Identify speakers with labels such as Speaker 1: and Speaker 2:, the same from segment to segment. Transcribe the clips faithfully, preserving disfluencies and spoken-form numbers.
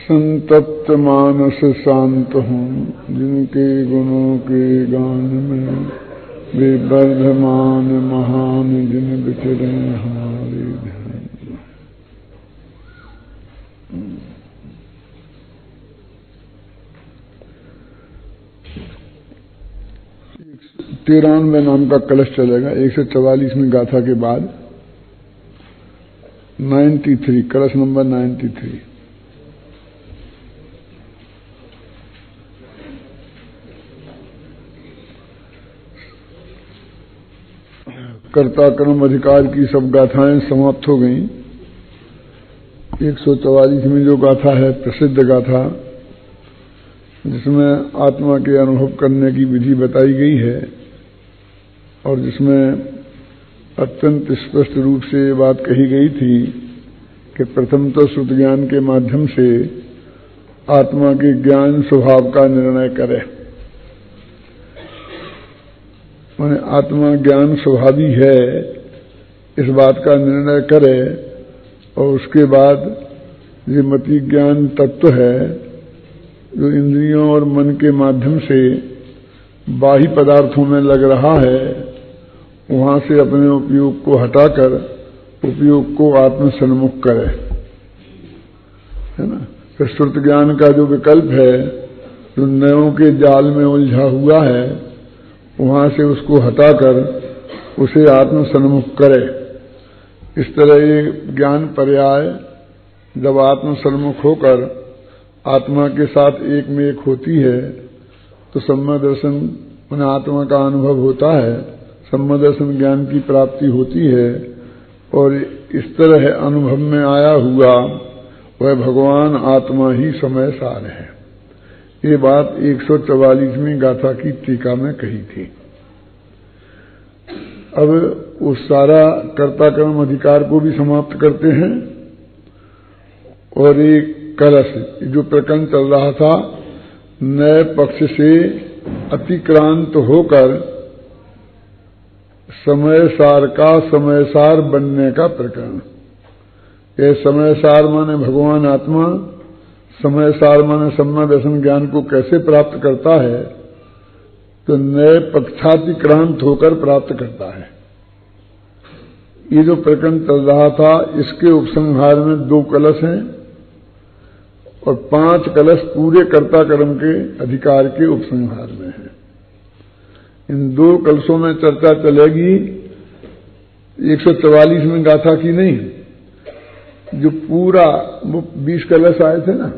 Speaker 1: संतप्त मानस शांत हूँ, जिनके गुणों के गान में वे वर्धमान महान, जिन विचरे हमारे ध्यान। तिरानवे नाम का कलश चलेगा एक सौ चवालीसवीं गाथा के बाद। नाइन्टी थ्री कलश नंबर नाइन्टी थ्री। कर्ता कर्म अधिकार की सब गाथाएं समाप्त हो गईं। एक सौ चवालीस में जो गाथा है प्रसिद्ध गाथा, जिसमें आत्मा के अनुभव करने की विधि बताई गई है और जिसमें अत्यंत स्पष्ट रूप से ये बात कही गई थी कि प्रथम तो श्रुत ज्ञान के माध्यम से आत्मा के ज्ञान स्वभाव का निर्णय करे। माने आत्मा ज्ञान स्वभावी है इस बात का निर्णय करे, और उसके बाद ये मति ज्ञान तत्व है जो इंद्रियों और मन के माध्यम से बाह्य पदार्थों में लग रहा है, वहां से अपने उपयोग को हटाकर उपयोग को आत्म सन्मुख करे, है ना। तो श्रुत ज्ञान का जो विकल्प है, जो नयों के जाल में उलझा हुआ है, वहां से उसको हटाकर उसे आत्म सन्मुख करे। इस तरह ये ज्ञान पर्याय जब आत्म सन्मुख होकर आत्मा के साथ एक में एक होती है तो सम्यक दर्शन उन्हें आत्मा का अनुभव होता है, सम्यक दर्शन ज्ञान की प्राप्ति होती है, और इस तरह अनुभव में आया हुआ वह भगवान आत्मा ही समय सार है। ये बात एक सौ चवालीसवीं गाथा की टीका में कही थी। अब उस सारा कर्ता कर्म अधिकार को भी समाप्त करते हैं और एक कलश जो प्रकरण चल रहा था नए पक्ष से अतिक्रांत होकर समय सार का समय सार बनने का प्रकरण। यह समय सार माने भगवान आत्मा, समय सार माने सम्यक दर्शन ज्ञान को कैसे प्राप्त करता है, तो नए पक्षातिक्रांत होकर प्राप्त करता है। ये जो प्रकरण चल रहा था इसके उपसंहार में दो कलश हैं और पांच कलश पूरे कर्ता कर्म के अधिकार के उपसंहार में हैं। इन दो कलशों में चर्चा चलेगी एक सौ चवालीसवीं गाथा की नहीं, जो पूरा वो बीस कलश आए थे ना,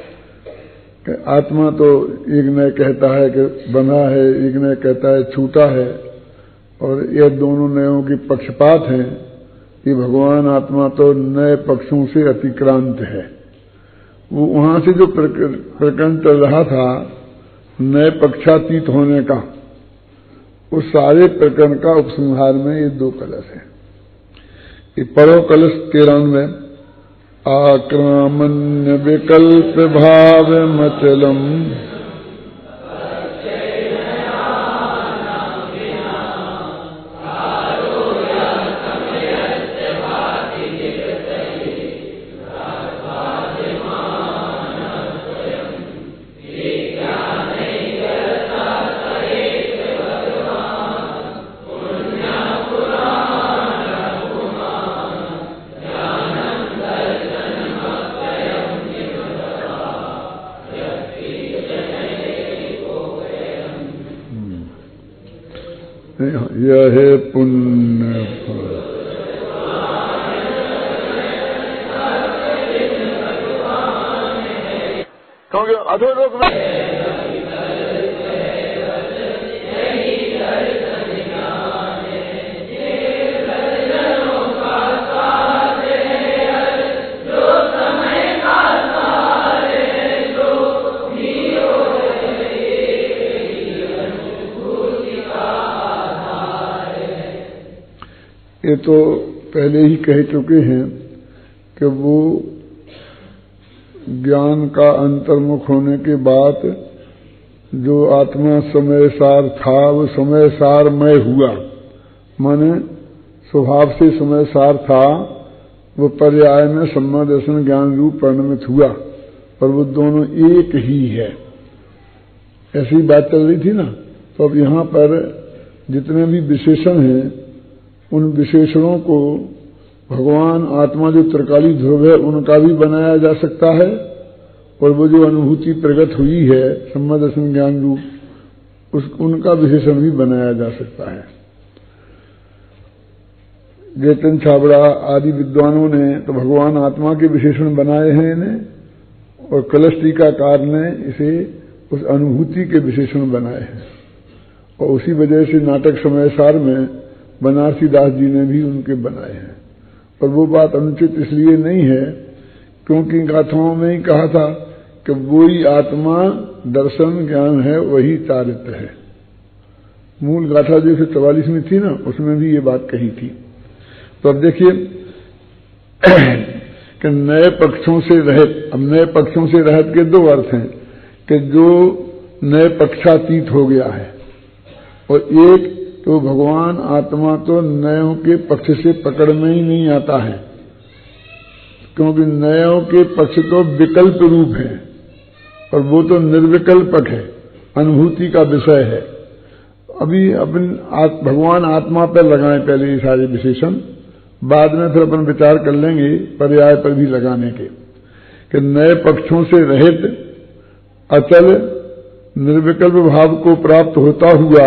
Speaker 1: आत्मा तो एक ने कहता है कि बंधा है, एक ने कहता है छूटा है, और ये दोनों नयों की पक्षपात हैं कि भगवान आत्मा तो नए पक्षों से अतिक्रांत है। वो वहां से जो प्रकरण चल रहा था नए पक्षातीत होने का, उस सारे प्रकरण का उपसंहार में ये दो कलश है। ये परो कलश तेरानवे। आक्रामण्य विकल्प भाव मचलम यह है पुण्य फल। क्योंकि अधोलोक में ये तो पहले ही कह चुके हैं कि वो ज्ञान का अंतर्मुख होने के बाद जो आत्मा समय सार था वो समय सारमय हुआ, माने स्वभाव से समय सार था, वो पर्याय में सम्यक दर्शन ज्ञान रूप परिणमित हुआ और वो दोनों एक ही है। ऐसी बात चल रही थी ना। तो अब यहां पर जितने भी विशेषण हैं उन विशेषणों को भगवान आत्मा जो त्रिकाली ध्रुव है उनका भी बनाया जा सकता है, और वो जो अनुभूति प्रकट हुई है सम्यक दर्शन ज्ञान रूप उस उनका विशेषण भी बनाया जा सकता है। जयतन छाबड़ा आदि विद्वानों ने तो भगवान आत्मा के विशेषण बनाए हैं इन्हें, और कलश टीकाकार ने इसे उस अनुभूति के विशेषण बनाए हैं। और उसी वजह से नाटक समय सार में बनारसी दास जी ने भी उनके बनाए हैं। और वो बात अनुचित इसलिए नहीं है क्योंकि गाथाओं में ही कहा था कि वही आत्मा दर्शन ज्ञान है, वही चारित्र है। मूल गाथा जो चौवालीस में थी ना उसमें भी ये बात कही थी। तो अब देखिए कि नए पक्षों से रहित, अब नए पक्षों से रहित के दो अर्थ हैं कि जो नए पक्षातीत हो गया है, और एक तो भगवान आत्मा तो नयों के पक्ष से पकड़ में ही नहीं आता है, क्योंकि नयों के पक्ष तो विकल्प रूप है और वो तो निर्विकल्पक है, अनुभूति का विषय है। अभी अपन आत, भगवान आत्मा पर लगाएं पहले ये सारे विशेषण, बाद में फिर अपन विचार कर लेंगे पर्याय पर भी लगाने के, कि नए पक्षों से रहित अचल निर्विकल्प भाव को प्राप्त होता हुआ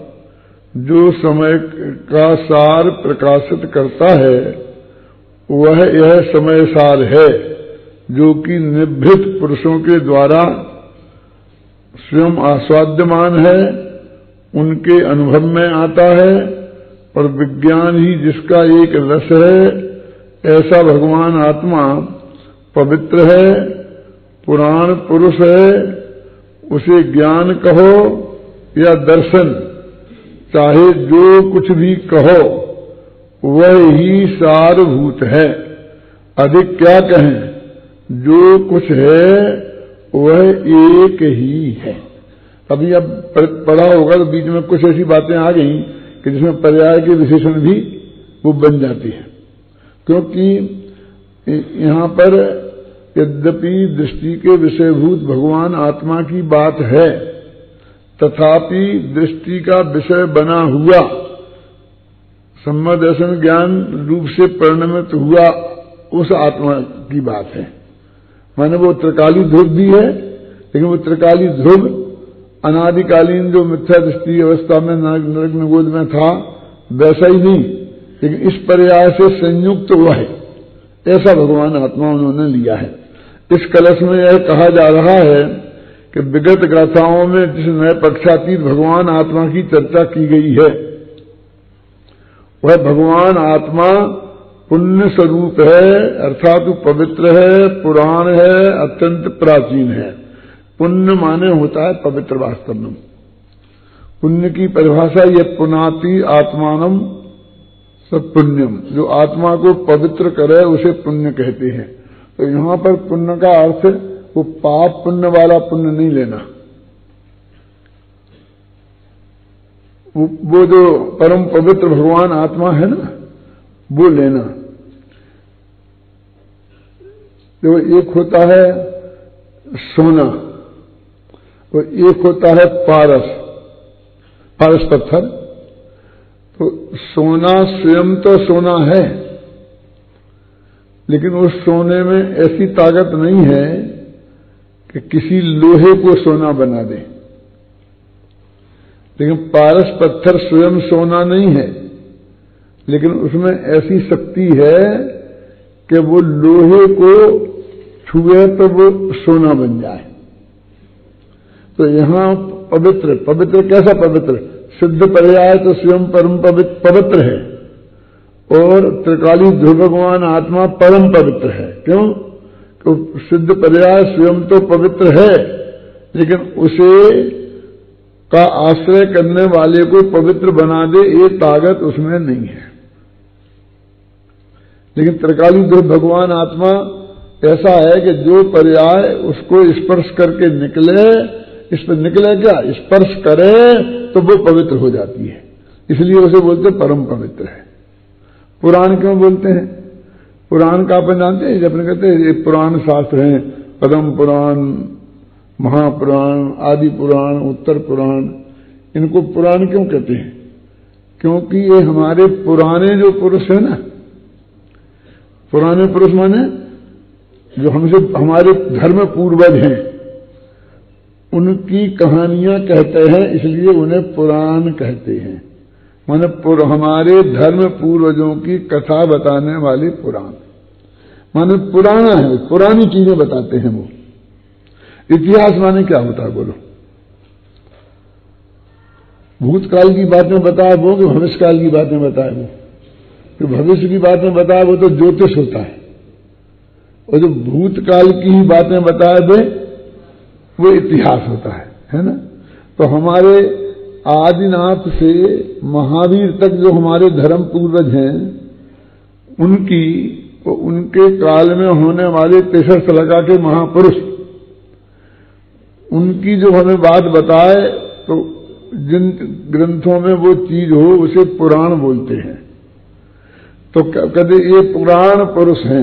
Speaker 1: जो समय का सार प्रकाशित करता है वह यह समय सार है, जो कि निभृत पुरुषों के द्वारा स्वयं आस्वाद्यमान है, उनके अनुभव में आता है, और विज्ञान ही जिसका एक रस है, ऐसा भगवान आत्मा पवित्र है, पुराण पुरुष है। उसे ज्ञान कहो या दर्शन, चाहे जो कुछ भी कहो, वह ही सारभूत है। अधिक क्या कहें, जो कुछ है वह एक ही है। अभी अब पढ़ा होगा तो बीच में कुछ ऐसी बातें आ गई कि जिसमें पर्याय के विशेषण भी वो बन जाती है, क्योंकि यहां पर यद्यपि दृष्टि के विषयभूत भगवान आत्मा की बात है, तथापि दृष्टि का विषय बना हुआ सम्यक दर्शन ज्ञान रूप से परिणमित हुआ उस आत्मा की बात है। माने वो त्रिकाली ध्रुव भी है, लेकिन वो त्रिकाली ध्रुव अनादिकालीन जो मिथ्या दृष्टि अवस्था में नरक निगोद में था वैसा ही नहीं, लेकिन इस पर्याय से संयुक्त हुआ है, ऐसा भगवान आत्मा उन्होंने लिया है। इस कलश में यह कहा जा रहा है कि विगत गाथाओं में जिस नए पक्षातीत भगवान आत्मा की चर्चा की गई है वह भगवान आत्मा पुण्य स्वरूप है, अर्थात पवित्र है, पुराण है, अत्यंत प्राचीन है। पुण्य माने होता है पवित्र वास्तव में। पुण्य की परिभाषा ये पुनाति आत्मानम सब पुण्यम, जो आत्मा को पवित्र करे उसे पुण्य कहते हैं। तो यहां पर पुण्य का अर्थ वो पाप पुण्य वाला पुण्य नहीं लेना, वो, वो जो परम पवित्र भगवान आत्मा है ना वो लेना। जो एक होता है सोना, और एक होता है पारस, पारस पत्थर। तो सोना स्वयं तो सोना है, लेकिन उस सोने में ऐसी ताकत नहीं है कि किसी लोहे को सोना बना दे। लेकिन पारस पत्थर स्वयं सोना नहीं है, लेकिन उसमें ऐसी शक्ति है कि वो लोहे को छुए तो वो सोना बन जाए। तो यहां पवित्र, पवित्र कैसा पवित्र? सिद्ध पर्याय तो स्वयं परम पवित्र है, और त्रिकाली ध्रुव भगवान आत्मा परम पवित्र है। क्यों? तो सिद्ध पर्याय स्वयं तो पवित्र है, लेकिन उसे का आश्रय करने वाले को पवित्र बना दे ये ताकत उसमें नहीं है। लेकिन त्रिकाली ध्रुव भगवान आत्मा ऐसा है कि जो पर्याय उसको स्पर्श करके निकले, इस पर निकले क्या स्पर्श करे तो वो पवित्र हो जाती है, इसलिए उसे बोलते परम पवित्र है। पुराण क्यों बोलते हैं? पुराण का अपन जानते हैं, जब अपने कहते हैं ये पुराण शास्त्र हैं, पद्म पुराण, महापुराण, आदि पुराण, उत्तर पुराण, इनको पुराण क्यों कहते हैं? क्योंकि ये हमारे पुराने जो पुरुष है ना, पुराने पुरुष माने जो हमसे हमारे धर्म पूर्वज हैं, उनकी कहानियां कहते हैं, इसलिए उन्हें पुराण कहते हैं। माने पुर, हमारे धर्म पूर्वजों की कथा बताने वाले पुराण, माने पुराना है, पुरानी चीजें बताते हैं वो। इतिहास माने क्या होता है बोलो? भूतकाल की बातें बताए वो कि भविष्यकाल की बातें बताए वो? तो भविष्य की बातें बताए वो तो ज्योतिष होता है, और जो भूतकाल की ही बातें बताए दे वो इतिहास होता है, है ना? तो हमारे आदिनाथ से महावीर तक जो हमारे धर्म पूर्वज हैं, उनकी उनके काल में होने वाले तेसर सलगा के महापुरुष, उनकी जो हमें बात बताए, तो जिन ग्रंथों में वो चीज हो उसे पुराण बोलते हैं। तो कहते ये पुराण पुरुष हैं।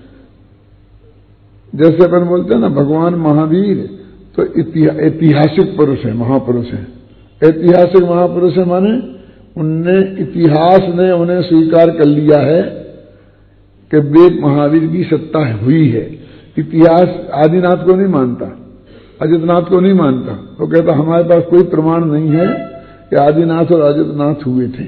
Speaker 1: जैसे अपन बोलते हैं ना भगवान महावीर, तो ऐतिहासिक पुरुष है, महापुरुष है। ऐतिहासिक महापुरुष है माने उनने, इतिहास ने उन्हें स्वीकार कर लिया है कि वे महावीर की सत्ता हुई है। इतिहास आदिनाथ को नहीं मानता, अजितनाथ को नहीं मानता, वो तो कहता हमारे पास कोई प्रमाण नहीं है कि आदिनाथ और अजितनाथ हुए थे।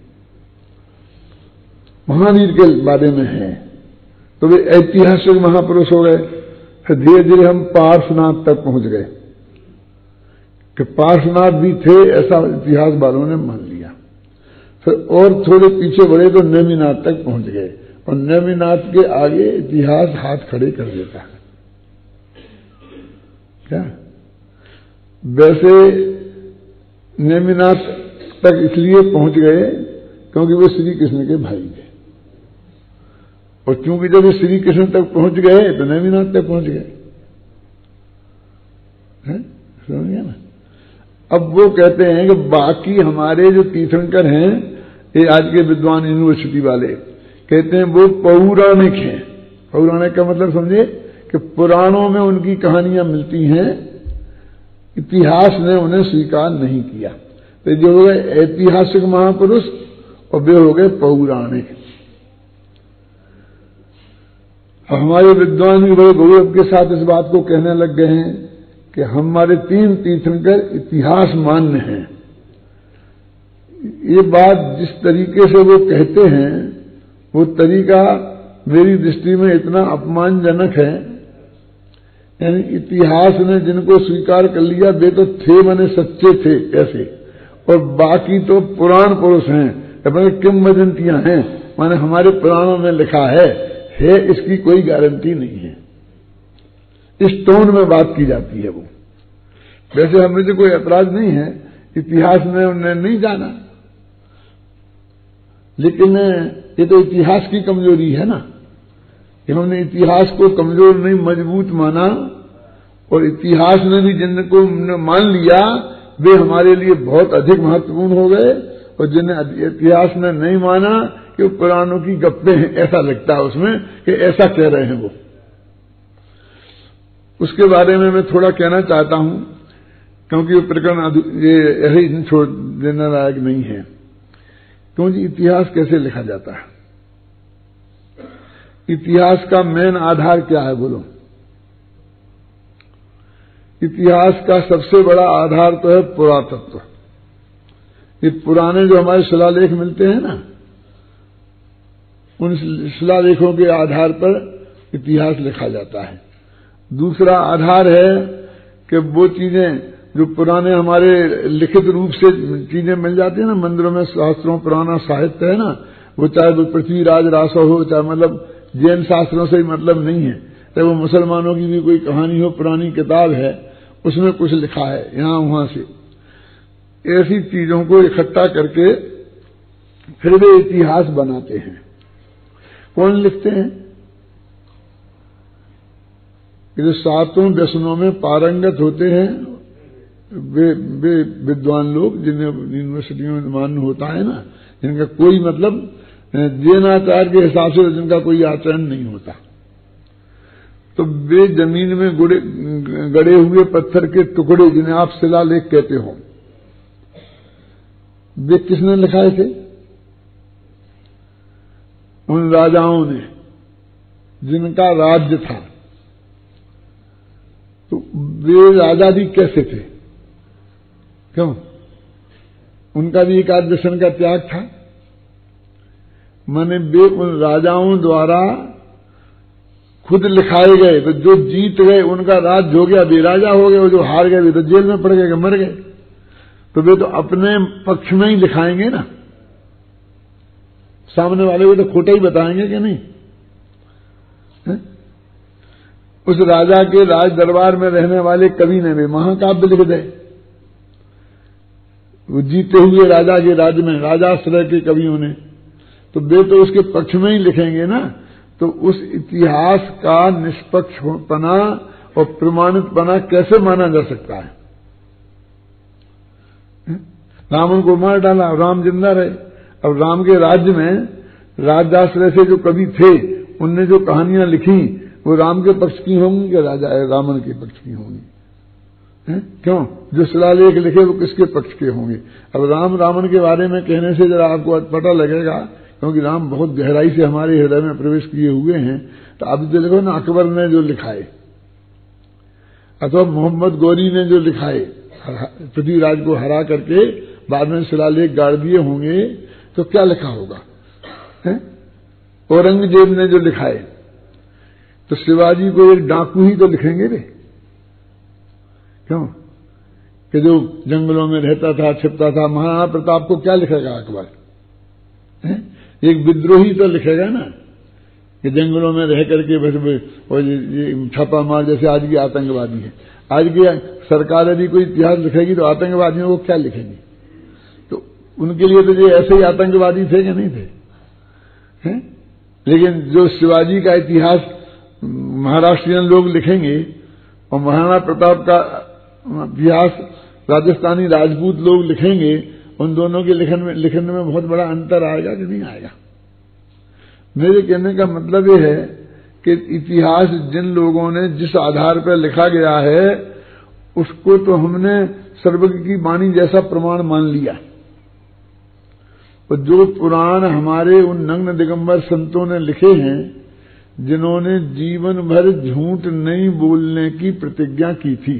Speaker 1: महावीर के बारे में है, तो वे ऐतिहासिक महापुरुष हो गए। फिर धीरे धीरे हम पार्श्वनाथ तक पहुंच गए कि पार्श्वनाथ भी थे, ऐसा इतिहास वालों ने मान लिया। फिर और थोड़े पीछे बढ़े तो नेमिनाथ तक पहुंच गए, और नेमिनाथ के आगे इतिहास हाथ खड़े कर देता है। क्या वैसे नेमिनाथ तक इसलिए पहुंच गए क्योंकि वे श्री कृष्ण के भाई थे, और क्योंकि जब वे श्री कृष्ण तक पहुंच गए तो नेमिनाथ तक पहुंच गए, समझ गया ना? अब वो कहते हैं कि बाकी हमारे जो तीर्थंकर हैं, ये आज के विद्वान यूनिवर्सिटी वाले कहते हैं वो पौराणिक हैं। पौराणिक का मतलब समझे कि पुराणों में उनकी कहानियां मिलती हैं, इतिहास ने उन्हें स्वीकार नहीं किया। तो जो हो गए ऐतिहासिक महापुरुष और वे हो गए पौराणिक। हमारे विद्वान भी बड़े गौरव के साथ इस बात को कहने लग गए हैं कि हमारे तीन तीर्थंकर इतिहास मान्य हैं। ये बात जिस तरीके से वो कहते हैं, वो तरीका मेरी दृष्टि में इतना अपमानजनक है। यानी इतिहास ने जिनको स्वीकार कर लिया वे तो थे, माने सच्चे थे ऐसे, और बाकी तो पुराण पुरुष हैं, अपने किंवदंतियां हैं, माने हमारे पुराणों में लिखा है है इसकी कोई गारंटी नहीं है। इस टोन में बात की जाती है वो। वैसे हमें तो कोई ऐतराज नहीं है, इतिहास में उन्हें नहीं जाना, लेकिन ये तो इतिहास की कमजोरी है ना। इन्होंने इतिहास को कमजोर नहीं मजबूत माना, और इतिहास ने भी जिनको मान लिया वे हमारे लिए बहुत अधिक महत्वपूर्ण हो गए, और जिन्हें इतिहास ने नहीं माना कि वो पुराणों की गप्पे हैं, ऐसा लगता है उसमें कि ऐसा कह रहे हैं वो। उसके बारे में मैं थोड़ा कहना चाहता हूं, क्योंकि वो प्रकरण ये यही छोड़ देने लायक नहीं है। क्योंकि इतिहास कैसे लिखा जाता है? इतिहास का मेन आधार क्या है बोलो? इतिहास का सबसे बड़ा आधार तो है पुरातत्व। ये पुराने जो हमारे शिलालेख मिलते हैं ना, उन शिलालेखों के आधार पर इतिहास लिखा जाता है। दूसरा आधार है कि वो चीजें जो पुराने हमारे लिखित रूप से चीजें मिल जाती है ना मंदिरों में, शास्त्रों पुराना साहित्य है ना, वो चाहे वो पृथ्वीराज रासो हो, चाहे मतलब जैन शास्त्रों से ही मतलब नहीं है, चाहे वो मुसलमानों की भी कोई कहानी हो, पुरानी किताब है, उसमें कुछ लिखा है यहां वहां से। ऐसी चीजों को इकट्ठा करके फिर वे इतिहास बनाते हैं। कौन लिखते हैं? जो सातों व्यसनों में पारंगत होते हैं वे वे विद्वान लोग, जिन्हें यूनिवर्सिटियों में मान्य होता है ना, जिनका कोई मतलब जैनाचार्य के हिसाब से जिनका कोई आचरण नहीं होता, तो वे जमीन में गुड़े गड़े हुए पत्थर के टुकड़े जिन्हें आप शिलालेख कहते हो, वे किसने लिखाए थे? उन राजाओं ने जिनका राज्य था। तो वे राजा भी कैसे थे? क्यों? उनका भी एक आध व्यसन का त्याग था। माने वे उन राजाओं द्वारा खुद लिखाए गए, तो जो जीत गए उनका राज्य हो गया, वे राजा हो गए, और जो हार गए वे तो जेल में पड़ गए, मर गए। तो वे तो अपने पक्ष में ही लिखाएंगे ना, सामने वाले को तो खोटा ही बताएंगे कि नहीं है? उस राजा के राज दरबार में रहने वाले कवि ने भी महाकाव्य लिख दे, वो जीते हुए राजा के राज्य में राजाश्रय के कवियों ने, तो वे तो उसके पक्ष में ही लिखेंगे ना। तो उस इतिहास का निष्पक्षपना और प्रमाणितपना कैसे माना जा सकता है? रावण को मार डाला, राम जिंदा रहे। अब राम के राज्य में राजाश्रय से जो कवि थे उनने जो कहानियां लिखी वो राम के पक्ष की होंगी कि राजा रावण के पक्ष की होंगी? है? क्यों? जो शिलालेख लिखे वो किसके पक्ष के होंगे? अब राम रावण के बारे में कहने से जरा आपको पता लगेगा, क्योंकि राम बहुत गहराई से हमारे हृदय में प्रवेश किए हुए हैं। तो अब जो देखो ना, अकबर ने जो लिखाए अथवा मोहम्मद गौरी ने जो लिखाए, पृथ्वीराज को हरा करके बाद में शिलालेख गाड़ दिए होंगे, तो क्या लिखा होगा? औरंगजेब ने जो लिखाए, तो शिवाजी को एक डाकू ही तो लिखेंगे वे। क्यों? कि जो जंगलों में रहता था, छिपता था। महाराणा प्रताप को क्या लिखेगा अकबर? है? एक विद्रोही तो लिखेगा ना, कि जंगलों में रह करके बस और ये छापा मार, जैसे आज की आतंकवादी है। आज की सरकार यदि कोई इतिहास लिखेगी तो आतंकवादियों को क्या लिखेगी? तो उनके लिए तो ये ऐसे ही आतंकवादी थे कि नहीं थे? है? लेकिन जो शिवाजी का इतिहास महाराष्ट्रियन लोग लिखेंगे और महाराणा प्रताप का इतिहास राजस्थानी राजपूत लोग लिखेंगे, उन दोनों के लिखन में लिखने में बहुत बड़ा अंतर आएगा कि नहीं आएगा? मेरे कहने का मतलब यह है कि इतिहास जिन लोगों ने जिस आधार पर लिखा गया है उसको तो हमने सर्वज्ञ की वाणी जैसा प्रमाण मान लिया, और जो पुराण हमारे उन नग्न दिगंबर संतों ने लिखे हैं, जिन्होंने जीवन भर झूठ नहीं बोलने की प्रतिज्ञा की थी,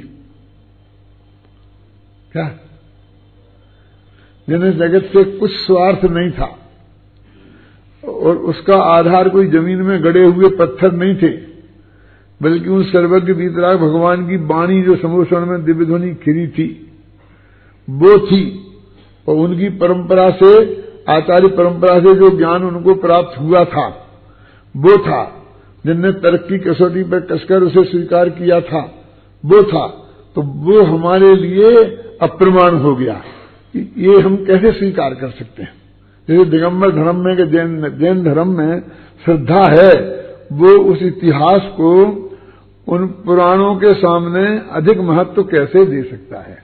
Speaker 1: क्या जिन्हें जगत से कुछ स्वार्थ नहीं था, और उसका आधार कोई जमीन में गड़े हुए पत्थर नहीं थे, बल्कि उन सर्वज्ञ वीतराग भगवान की वाणी जो समोषण में दिव्य ध्वनि खिरी थी वो थी। और उनकी परंपरा से, आचार्य परंपरा से जो ज्ञान उनको प्राप्त हुआ था वो था, जिनने तर्क की कसौटी पर कसकर उसे स्वीकार किया था वो था। तो वो हमारे लिए अप्रमाण हो गया। ये हम कैसे स्वीकार कर सकते हैं? जैसे दिगंबर धर्म में कि जैन जैन धर्म में श्रद्धा है, वो उस इतिहास को उन पुराणों के सामने अधिक महत्व कैसे दे सकता है?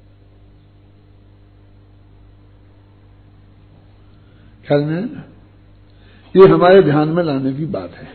Speaker 1: ख्याल में ये हमारे ध्यान में लाने की बात है।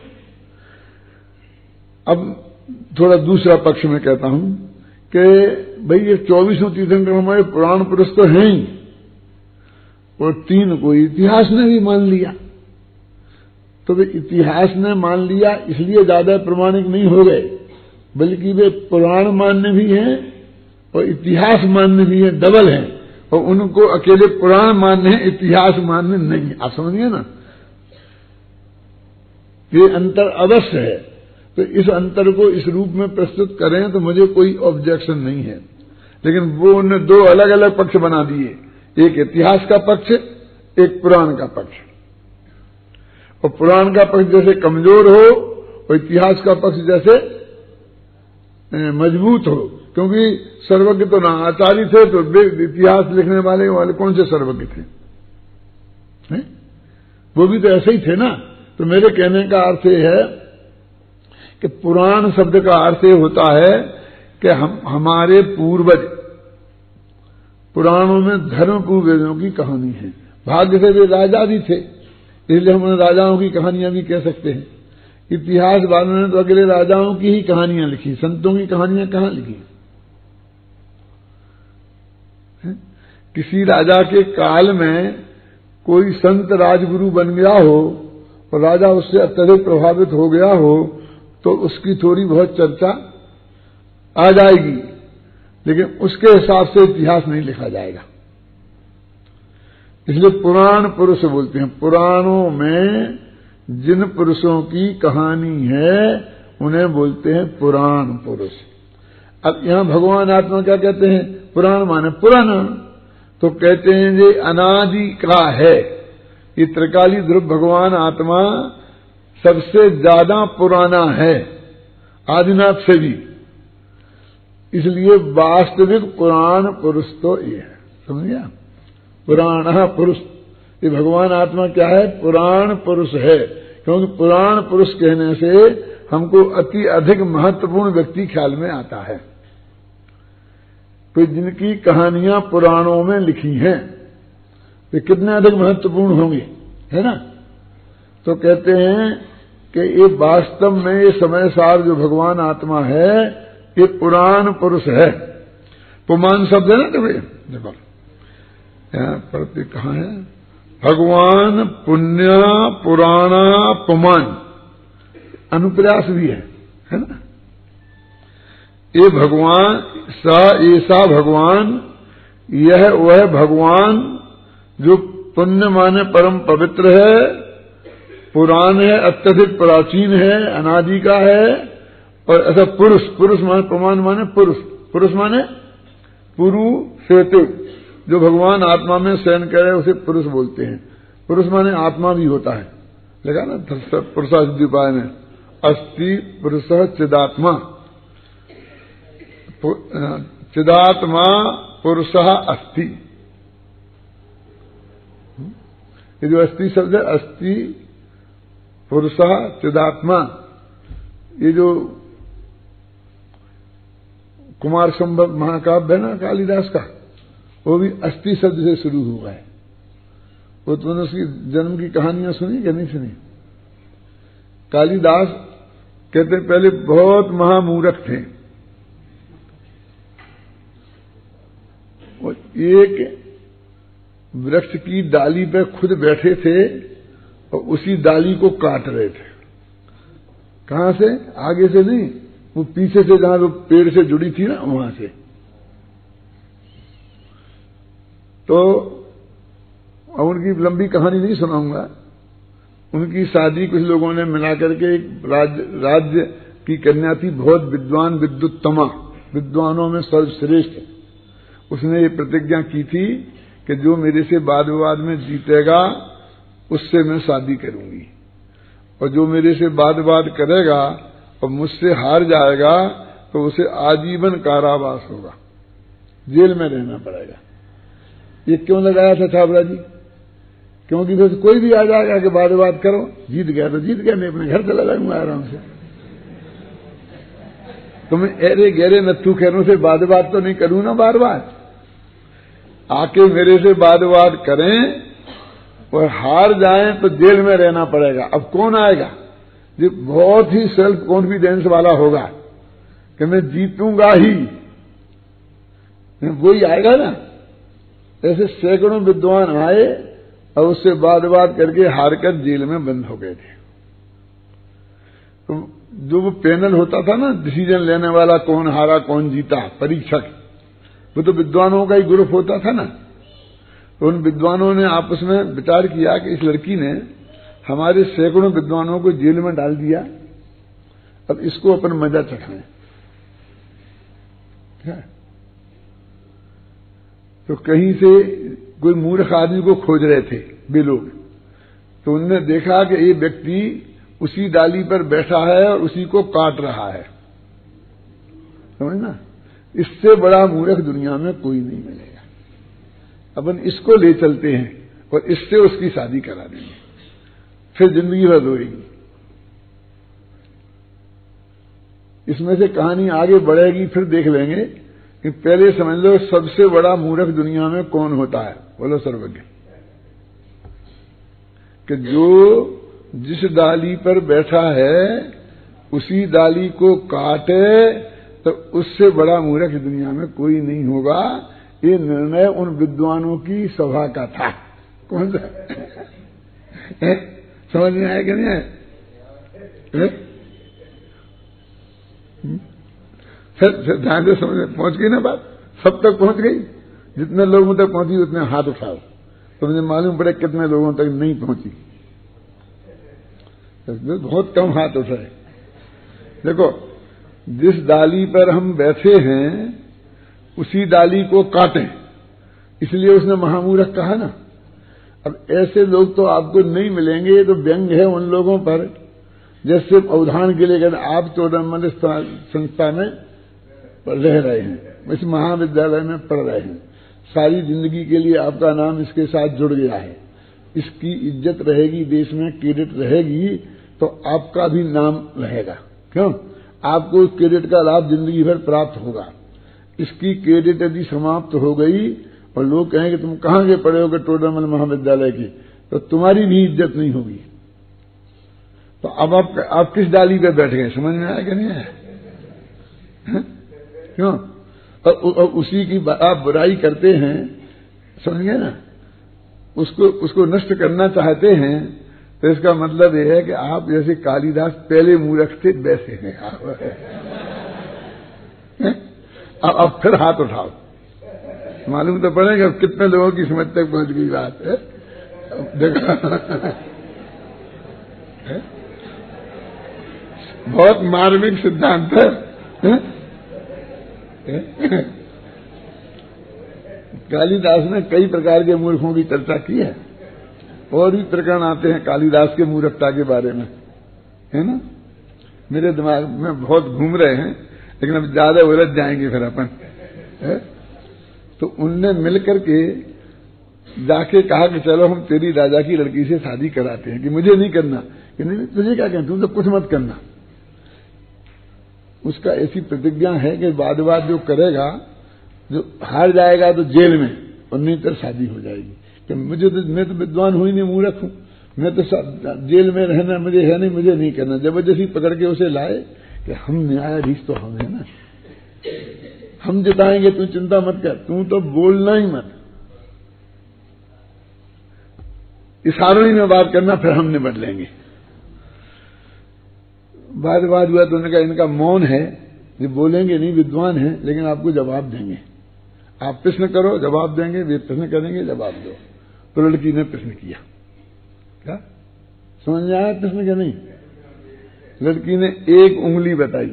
Speaker 1: अब थोड़ा दूसरा पक्ष में कहता हूं कि भाई ये चौबीसों तीर्थंकर हमारे पुराण पुरुष तो हैं ही, और तीन को इतिहास ने भी मान लिया। तो वे इतिहास ने मान लिया इसलिए ज्यादा प्रमाणिक नहीं हो गए, बल्कि वे पुराण मान्य भी हैं और इतिहास मान्य भी है, डबल है। और उनको अकेले पुराण मान्य है, इतिहास मान्य नहीं। आप समझिए ना, ये अंतर अवश्य है। तो इस अंतर को इस रूप में प्रस्तुत करें तो मुझे कोई ऑब्जेक्शन नहीं है, लेकिन वो उन्होंने दो अलग अलग पक्ष बना दिए, एक इतिहास का पक्ष, एक पुराण का पक्ष। और पुराण का पक्ष जैसे कमजोर हो और इतिहास का पक्ष जैसे मजबूत हो, क्योंकि सर्वज्ञ तो ना आचार्य थे, तो इतिहास लिखने वाले वाले कौन से सर्वज्ञ थे? है? वो भी तो ऐसे ही थे ना। तो मेरे कहने का अर्थ यह है कि पुराण शब्द का अर्थ यह होता है कि हम हमारे पूर्वज, पुराणों में धर्म पूर्वजों की कहानी है। भाग्य से वे राजा भी थे, इसलिए हम उन राजाओं की कहानियां भी कह सकते हैं इतिहास वालों ने तो अगले राजाओं की ही कहानियां लिखी, संतों की कहानियां कहां लिखी? किसी राजा के काल में कोई संत राजगुरु बन गया हो और राजा उससे अत्यधिक प्रभावित हो गया हो तो उसकी थोड़ी बहुत चर्चा आ जाएगी, लेकिन उसके हिसाब से इतिहास नहीं लिखा जाएगा। इसलिए पुराण पुरुष बोलते हैं। पुराणों में जिन पुरुषों की कहानी है उन्हें बोलते हैं पुराण पुरुष। अब यहां भगवान आत्मा क्या कहते हैं? पुराण माने पुराना, तो कहते हैं ये अनादि का है। ये त्रिकाली ध्रुव भगवान आत्मा सबसे ज्यादा पुराना है, आदिनाथ से भी। इसलिए वास्तविक पुराण पुरुष तो ये है, समझिए? पुराण पुरुष, ये भगवान आत्मा क्या है? पुराण पुरुष है। क्योंकि पुराण पुरुष कहने से हमको अति अधिक महत्वपूर्ण व्यक्ति ख्याल में आता है, तो जिनकी कहानियां पुराणों में लिखी हैं वे कितने अधिक महत्वपूर्ण होंगे, है ना? तो कहते हैं कि ये वास्तव में ये समय सार जो भगवान आत्मा है ये पुराण पुरुष है। पुमान शब्द है ना, तो देखो यहाँ प्रति कहाँ है? भगवान पुण्य पुराणा पुमान, अनुप्रास भी है, है ना? ये भगवान सा ऐसा भगवान, यह वह भगवान जो पुण्य माने परम पवित्र है, पुराण है, अत्यधिक प्राचीन है, अनादि का है, और ऐसा पुरुष, पुरुष माने प्रमाण माने पुरुष, पुरुष माने पुरु श्वेतु, जो भगवान आत्मा में शयन करे उसे पुरुष बोलते हैं। पुरुष माने आत्मा भी होता है, लगा ना पुरुषादिपाय में, अस्ति पुरुष चिदात्मा, चिदात्मा पुरुष अस्ति। ये जो अस्ति शब्द है, अस्ति पुरुष चिदात्मा, ये जो कुमार संभव महाकाव्य है ना कालिदास का, वो भी अस्ति शब्द से शुरू हुआ है। वो तुमने उसकी जन्म की कहानियां सुनी क्या नहीं सुनी? कालिदास कहते पहले बहुत महामूर्ख थे। वो एक वृक्ष की डाली पे खुद बैठे थे और उसी डाली को काट रहे थे। कहां से? आगे से नहीं, वो पीछे से, जहां वो पेड़ से जुड़ी थी ना, वहां से। तो अब उनकी लंबी कहानी नहीं सुनाऊंगा। उनकी शादी कुछ लोगों ने मिलाकर के, एक राज्य राज्य की कन्या थी, बहुत विद्वान विद्युत्तमा, विद्वानों में सर्वश्रेष्ठ। उसने ये प्रतिज्ञा की थी कि जो मेरे से वाद विवाद में जीतेगा उससे मैं शादी करूंगी, और जो मेरे से वाद विवाद करेगा और मुझसे हार जाएगा तो उसे आजीवन कारावास होगा, जेल में रहना पड़ेगा। ये क्यों लगाया था छाबरा जी? क्योंकि फिर कोई भी आ जाएगा कि वाद विवाद करो, जीत गया तो जीत गया, मैं अपने घर चला जाऊंगा आराम से। तो मैं अरे गहरे नत्थू खैरों से वाद विवाद तो नहीं करूं ना बार बार। आके मेरे से वाद विवाद करें और हार जाएं तो जेल में रहना पड़ेगा। अब कौन आएगा जो बहुत ही सेल्फ कॉन्फिडेंस वाला होगा कि मैं जीतूंगा ही, वही आएगा ना। ऐसे सैकड़ों विद्वान आए और उससे वाद विवाद करके हारकर जेल में बंद हो गए थे। तो जो वो पैनल होता था ना, डिसीजन लेने वाला, कौन हारा कौन जीता, परीक्षक, वो तो विद्वानों का ही ग्रुप होता था ना। तो उन विद्वानों ने आपस में विचार किया कि इस लड़की ने हमारे सैकड़ों विद्वानों को जेल में डाल दिया, अब इसको अपन मजा चखाएं। क्या? तो कहीं से कोई मूर्ख आदमी को खोज रहे थे वे लोग, तो उन्होंने देखा कि ये व्यक्ति उसी डाली पर बैठा है और उसी को काट रहा है, समझना? इससे बड़ा मूर्ख दुनिया में कोई नहीं मिलेगा। अपन इसको ले चलते हैं और इससे उसकी शादी करा देंगे, फिर जिंदगी भर रोएगी। इसमें से कहानी आगे बढ़ेगी, फिर देख लेंगे कि पहले समझ लो सबसे बड़ा मूर्ख दुनिया में कौन होता है? बोलो सर्वज्ञ। कि जो जिस डाली पर बैठा है उसी डाली को काटे तो उससे बड़ा मूर्ख दुनिया में कोई नहीं होगा। ये निर्णय उन विद्वानों की सभा का था। कौन सा समझ में आया कि नहीं आया? फिर ध्यान से समझ पहुंच गई ना बात, सब तक पहुंच गई। जितने लोगों तक पहुंची उतने हाथ उठाओ, तो मुझे मालूम पड़े कितने लोगों तक नहीं पहुंची। बहुत कम हाथ उठाए। देखो, जिस डाली पर हम बैठे हैं उसी डाली को काटें, इसलिए उसने महामूर्ख कहा ना। अब ऐसे लोग तो आपको नहीं मिलेंगे। ये तो व्यंग है उन लोगों पर, जैसे उदाहरण के लिए आप चौदह संस्था में रह रहे हैं, इस महाविद्यालय में पढ़ रहे हैं, सारी जिंदगी के लिए आपका नाम इसके साथ जुड़ गया है। इसकी इज्जत रहेगी, देश में क्रेडिट रहेगी, तो आपका भी नाम रहेगा। क्यों? आपको उस क्रेडिट का लाभ जिंदगी भर प्राप्त होगा। इसकी क्रेडिट यदि समाप्त हो गई और लोग कहेंगे तुम कहां के पढ़े हो टोडरमल महाविद्यालय की, तो तुम्हारी भी इज्जत नहीं होगी। तो अब आप, आप किस डाली पे बैठ गए? समझ में आया कि नहीं आया? क्यों? और, और उसी की आप बुराई करते हैं, समझ गए ना? उसको उसको नष्ट करना चाहते हैं, तो इसका मतलब यह है कि आप जैसे कालिदास पहले मूर्ख थे वैसे हैं आप। अब, अब फिर हाथ उठाओ, मालूम तो पड़ेगा कितने लोगों की समझ तक पहुंच गई बात है। देखो, बहुत मार्मिक सिद्धांत है, है? कालिदास ने कई प्रकार के मूर्खों की चर्चा की है, और भी प्रकरण आते हैं कालिदास के मूर्खता के बारे में, है ना? मेरे दिमाग में बहुत घूम रहे हैं, लेकिन अब ज्यादा उलझ जाएंगे फिर अपन, है? तो उनने मिलकर के जाके कहा कि चलो हम तेरी राजा की लड़की से शादी कराते हैं। कि मुझे नहीं करना। कि नहीं, तुझे क्या कहना, तुम तो कुछ मत करना। उसका ऐसी प्रतिज्ञा है कि बाद बाद जो करेगा, जो हार जाएगा तो जेल में, और नहीं तो शादी हो जाएगी। कि मुझे तो, मैं तो विद्वान हुई नहीं, मूर्ख हूं, मैं तो जेल में रहना मुझे है नहीं, मुझे नहीं करना। जबरदस्ती पकड़ के उसे लाए कि हम न्यायाधीश तो हम है ना, हम जिताएंगे, तू चिंता मत कर, तू तो बोलना ही मत, इशारों ही में बात करना, फिर हम निपट लेंगे। बाद बाद हुआ तो उन्होंने कहा इनका मौन है, ये बोलेंगे नहीं, विद्वान है, लेकिन आपको जवाब देंगे। आप प्रश्न करो, जवाब देंगे, वे प्रश्न करेंगे, जवाब दो। तो लड़की ने प्रश्न किया। क्या समझ में आया प्रश्न क्या? नहीं। लड़की ने एक उंगली बताई,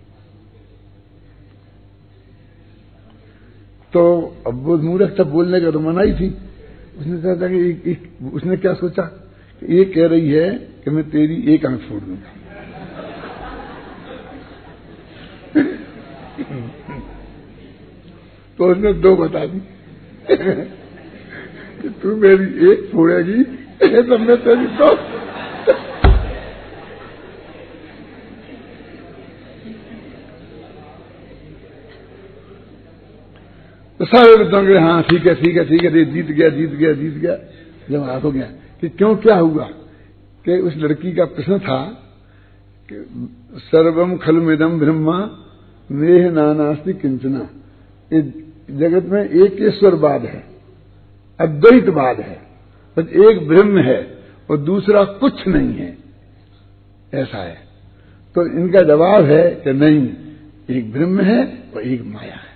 Speaker 1: तो अब वो मूर्ख था, बोलने का तो मनाही थी। उसने कहा था कि एक, एक, उसने क्या सोचा कि ये कह रही है कि मैं तेरी एक आंख फोड़ दूंगा। तो उसने दो बता दी कि तू मेरी एक फोड़ेगी तो मैं तेरी दो। तो सारे विद्वान कहे हाँ ठीक है ठीक है ठीक है, जीत गया जीत गया जीत गया। जब हाथ हो गया कि क्यों, क्या हुआ? कि उस लड़की का प्रश्न था कि सर्वम खलुमिदम ब्रह्मा नेह नानास्ति किंचना। इस जगत में एक ईश्वरवाद है, अद्वैतवाद है, बस एक ब्रह्म है और दूसरा कुछ नहीं है, ऐसा है। तो इनका जवाब है कि नहीं, एक ब्रह्म है और एक माया है।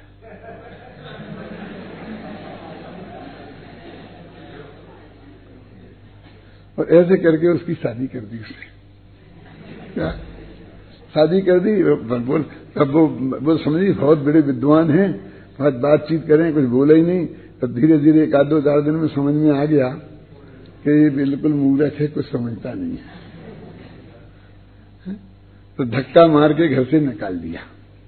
Speaker 1: और ऐसे करके उसकी शादी कर दी उसने। क्या शादी कर दी? बोल अब वो वो समझी बहुत बड़े विद्वान हैं, बहुत बातचीत करें, कुछ बोला ही नहीं। तो धीरे धीरे एक आध दो चार दिन में समझ में आ गया कि ये बिल्कुल मूर्ख है, कुछ समझता नहीं है। तो धक्का मार के घर से निकाल दिया।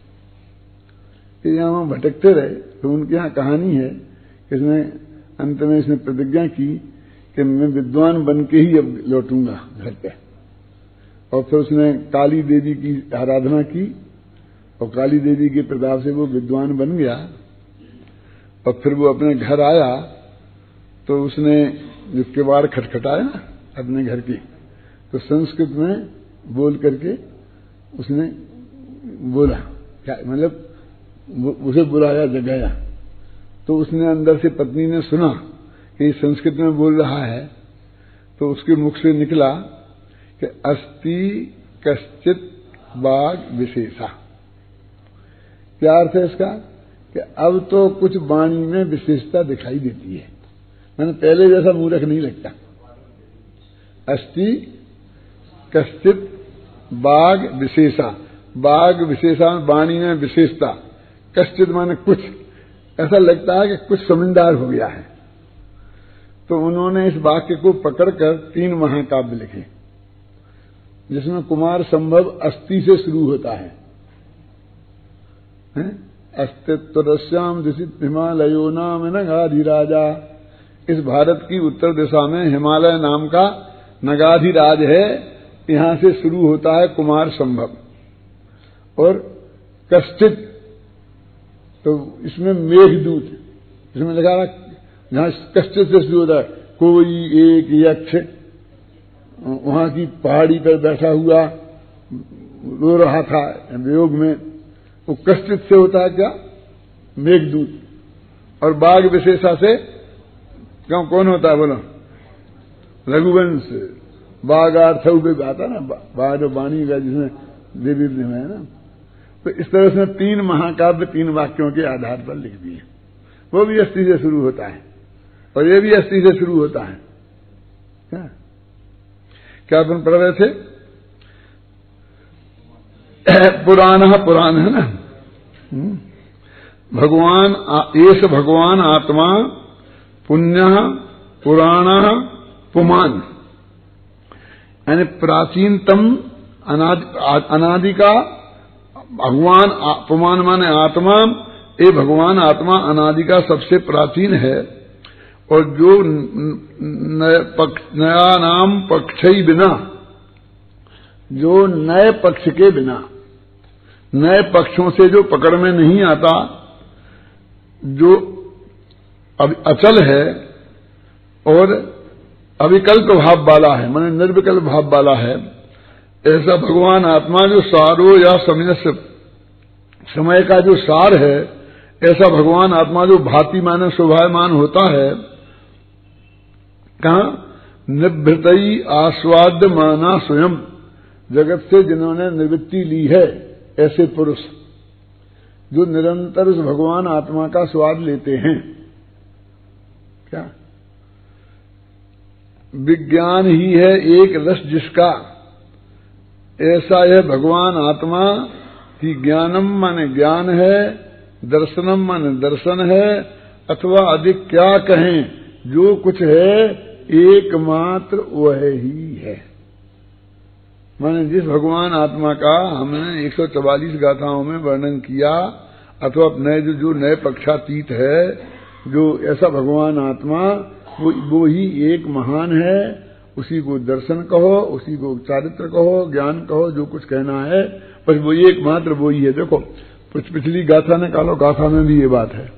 Speaker 1: कि यहाँ वहां भटकते रहे। तो उनके यहाँ कहानी है, इसने अंत में इसने प्रतिज्ञा की कि मैं विद्वान बन के ही अब लौटूंगा घर पे। और फिर उसने काली देवी की आराधना की और काली देवी के प्रताप से वो विद्वान बन गया। और फिर वो अपने घर आया तो उसने जो किवाड़ खटखटाया ना अपने घर की, तो संस्कृत में बोल करके उसने बोला, क्या मतलब उसे बुलाया जगाया। तो उसने अंदर से, पत्नी ने सुना कि संस्कृत में बोल रहा है, तो उसके मुख से निकला कि अस्ति कश्चित बाग विशेषा। क्या अर्थ है इसका? कि अब तो कुछ वाणी में विशेषता दिखाई देती है, मैंने पहले जैसा मूर्ख नहीं लगता। अस्ति कश्चित बाग विशेषा, बाग विशेषा वाणी में विशेषता, कश्चित माने कुछ, ऐसा लगता है कि कुछ समझदार हो गया है। तो उन्होंने इस वाक्य को पकड़कर तीन महाकाव्य लिखे, जिसमें कुमार संभव अस्थि से शुरू होता है, है? अस्तित्वश्याम दिशित हिमालयो नाम नगाधिराजा। इस भारत की उत्तर दिशा में हिमालय नाम का नगाधिराज है, यहां से शुरू होता है कुमार संभव। और कश्चित, तो इसमें मेघदूत, इसमें लिखा रहा जहां कश्चित से शुरू होता है, कोई एक यक्ष वहां की पहाड़ी पर बैठा हुआ रो रहा था वियोग में, वो कश्चित से होता है क्या? मेघदूत। और बाघ विशेषा से क्यों कौन होता है बोलो? रघुवंश। बाघार्थ आता ना, बाघ वाणी का जिसमें देवी है ना। तो इस तरह से तीन महाकाव्य तीन वाक्यों के आधार पर लिख दिए। वो भी अस्थि से शुरू होता है और ये भी अस्थि से शुरू होता है। क्या क्या अपन पढ़ रहे थे? पुराण पुराण है ना, भगवान एष भगवान आत्मा पुण्य पुराण पुमान, यानी प्राचीनतम अनादि, अनादि का भगवान। पुमान माने आत्मा, ये भगवान आत्मा अनादि का सबसे प्राचीन है। और जो नया नाम पक्ष ही बिना, जो नए पक्ष के बिना, नए पक्षों से जो पकड़ में नहीं आता, जो अचल है और अविकल्प भाव वाला है, माने निर्विकल्प भाव वाला है, ऐसा भगवान आत्मा जो सारो या समय समय का जो सार है, ऐसा भगवान आत्मा जो भांति माने शोभायमान होता है, कहा निवृत्ति आस्वाद्य माना स्वयं, जगत से जिन्होंने निवृत्ति ली है, ऐसे पुरुष जो निरंतर उस भगवान आत्मा का स्वाद लेते हैं। क्या विज्ञान ही है एक रस जिसका, ऐसा यह भगवान आत्मा की ज्ञानम माने ज्ञान है, दर्शनम माने दर्शन है, अथवा अधिक क्या कहें, जो कुछ है एकमात्र वह ही है। माने जिस भगवान आत्मा का हमने एक सौ चवालीस गाथाओं में वर्णन किया, अथवा नए जो जो नए पक्षातीत है, जो ऐसा भगवान आत्मा, वो वो ही एक महान है। उसी को दर्शन कहो, उसी को चारित्र कहो, ज्ञान कहो, जो कुछ कहना है, बस वो एकमात्र वो ही है। देखो पिछली गाथा ने कालो गाथा में भी ये बात है।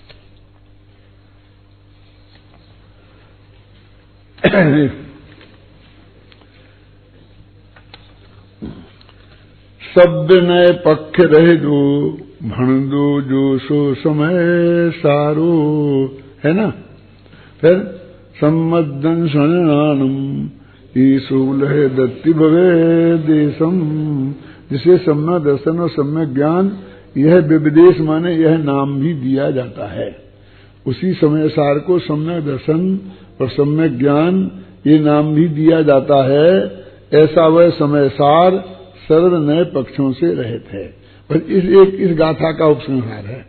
Speaker 1: शब्द नए पक्ष रहे दो, भण दो जो सो समय सारो, है ना। फिर सम्मदन शरणानम ईशूल है दत्ति भवे देशम, जिसे सम्यक दर्शन और सम्यक ज्ञान, यह विविदेश माने यह नाम भी दिया जाता है। उसी समय सार को सम्यक दर्शन और सम्यक ज्ञान ये नाम भी दिया जाता है। ऐसा वह समय सार सर्व नए पक्षों से रहित है। बस इस एक इस गाथा का उपसंहार है,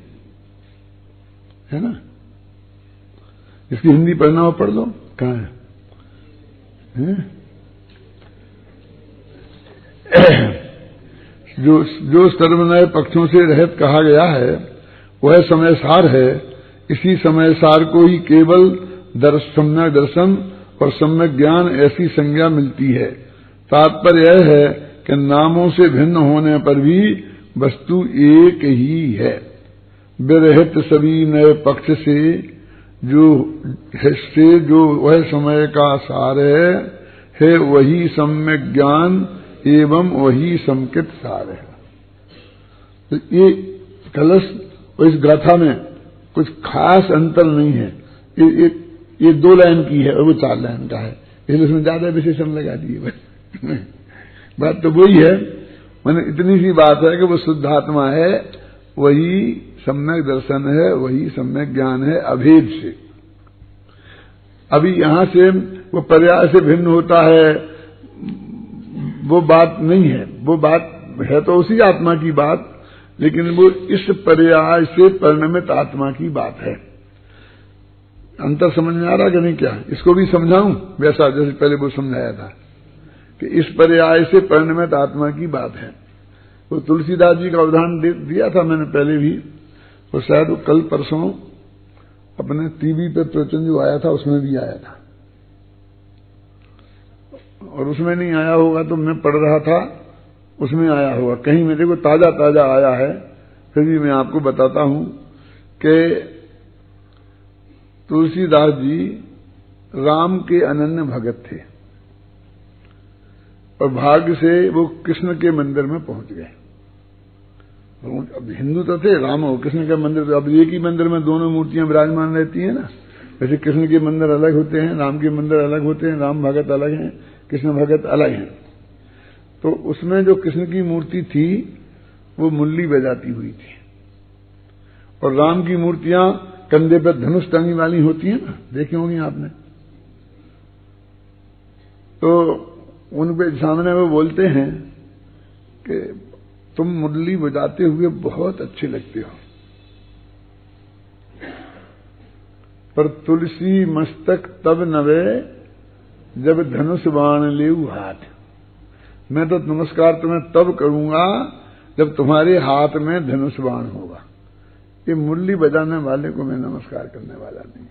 Speaker 1: है ना। इसकी हिंदी पढ़ना हो पढ़ लो, कहाँ है, है? जो जो सर्व नए पक्षों से रहित कहा गया है, वह समय सार है। इसी समय सार को ही केवल दर्श सम्यक दर्शन और सम्यक ज्ञान ऐसी संज्ञा मिलती है। तात्पर्य यह है कि नामों से भिन्न होने पर भी वस्तु एक ही है। विरहित सभी नए पक्ष से जो से जो वह समय का सार है, है वही सम्यक ज्ञान एवं वही संकित सार है। तो ये कलश और इस गाथा में कुछ खास अंतर नहीं है। ये, ये, ये दो लाइन की है और वो चार लाइन का है, इसलिए उसमें ज्यादा विशेषण लगा दिए। बात तो वही है, मैंने इतनी सी बात है कि वो शुद्ध आत्मा है, वही सम्यक दर्शन है, वही सम्यक ज्ञान है अभेद से। अभी यहां से वो पर्याय से भिन्न होता है, वो बात नहीं है। वो बात है तो उसी आत्मा की बात, लेकिन वो इस पर्याय से परिणमित आत्मा की बात है। अंतर समझ में आ रहा कि नहीं? क्या इसको भी समझाऊं वैसा जैसे पहले वो समझाया था कि इस पर्याय से परिणमित आत्मा की बात है। वो तुलसीदास जी का उदाहरण दिया था मैंने पहले भी, और शायद वो कल परसों अपने टीवी पे प्रवचन जो आया था उसमें भी आया था, और उसमें नहीं आया होगा तो मैं पढ़ रहा था उसमें आया होगा, कहीं मेरे को ताजा ताजा आया है, फिर भी मैं आपको बताता हूं कि तुलसीदास जी राम के अनन्य भगत थे और भाग्य से वो कृष्ण के मंदिर में पहुंच गए। अब हिंदू तो थे, राम और कृष्ण के मंदिर, तो अब एक ही मंदिर में दोनों मूर्तियां विराजमान रहती हैं ना। वैसे कृष्ण के मंदिर अलग होते हैं, राम के मंदिर अलग होते हैं, राम भगत अलग हैं, कृष्ण भगत अलग हैं। तो उसमें जो कृष्ण की मूर्ति थी वो मुरली बजाती हुई थी, और राम की मूर्तियां कंधे पर धनुष टंगी वाली होती हैं ना, देखी होंगी आपने। तो उन पे सामने वो बोलते हैं कि तुम मुरली बजाते हुए बहुत अच्छे लगते हो, पर तुलसी मस्तक तब नवे जब धनुष बाण लेऊ हाथ। मैं तो नमस्कार तुम्हें तब करूंगा जब तुम्हारे हाथ में धनुष बाण होगा। ये मुरली बजाने वाले को मैं नमस्कार करने वाला नहीं।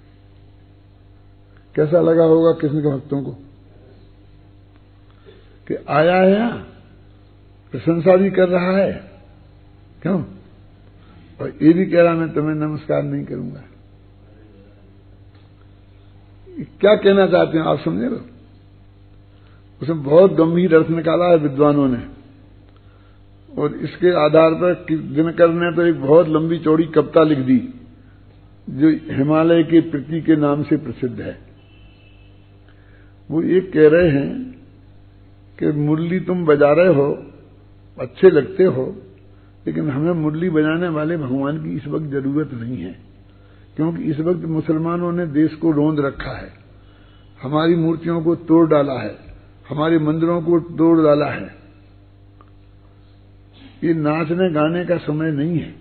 Speaker 1: कैसा लगा होगा कृष्ण के भक्तों को कि आया है यहां, प्रशंसा भी कर रहा है, क्यों, और ये भी कह रहा मैं तुम्हें नमस्कार नहीं करूंगा। क्या कहना चाहते हैं आप समझे लो। उसमें बहुत गंभीर अर्थ निकाला है विद्वानों ने, और इसके आधार पर दिनकर ने तो एक बहुत लंबी चौड़ी कविता लिख दी जो हिमालय के प्रति के नाम से प्रसिद्ध है। वो ये कह रहे हैं कि मुरली तुम बजा रहे हो, अच्छे लगते हो, लेकिन हमें मुरली बजाने वाले भगवान की इस वक्त जरूरत नहीं है, क्योंकि इस वक्त मुसलमानों ने देश को रोंद रखा है, हमारी मूर्तियों को तोड़ डाला है, हमारे मंदिरों को तोड़ डाला है। ये नाचने गाने का समय नहीं है।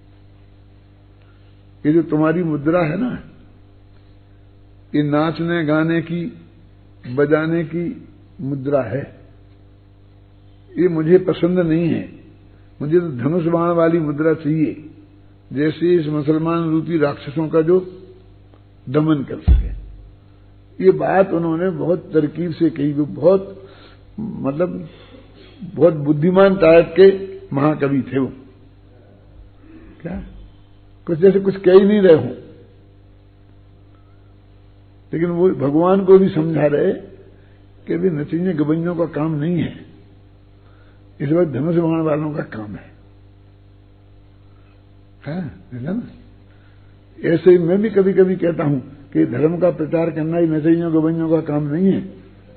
Speaker 1: ये जो तुम्हारी मुद्रा है ना, ये नाचने गाने की बजाने की मुद्रा है, ये मुझे पसंद नहीं है। मुझे तो धनुष बाण वाली मुद्रा चाहिए, जैसे इस मुसलमान रूपी राक्षसों का जो दमन कर सके। ये बात उन्होंने बहुत तरकीब से कही। वो बहुत मतलब बहुत बुद्धिमान टाइप के महाकवि थे वो। क्या कुछ जैसे कुछ कह ही नहीं रहे हों, लेकिन वो भगवान को भी समझा रहे कि भी नचीने गबैयों का काम नहीं है, इस वक्त धनुष बाण वालों का काम है। है ना? ऐसे ही मैं भी कभी कभी कहता हूं कि धर्म का प्रचार करना ही नचीने गबैयों का काम नहीं है।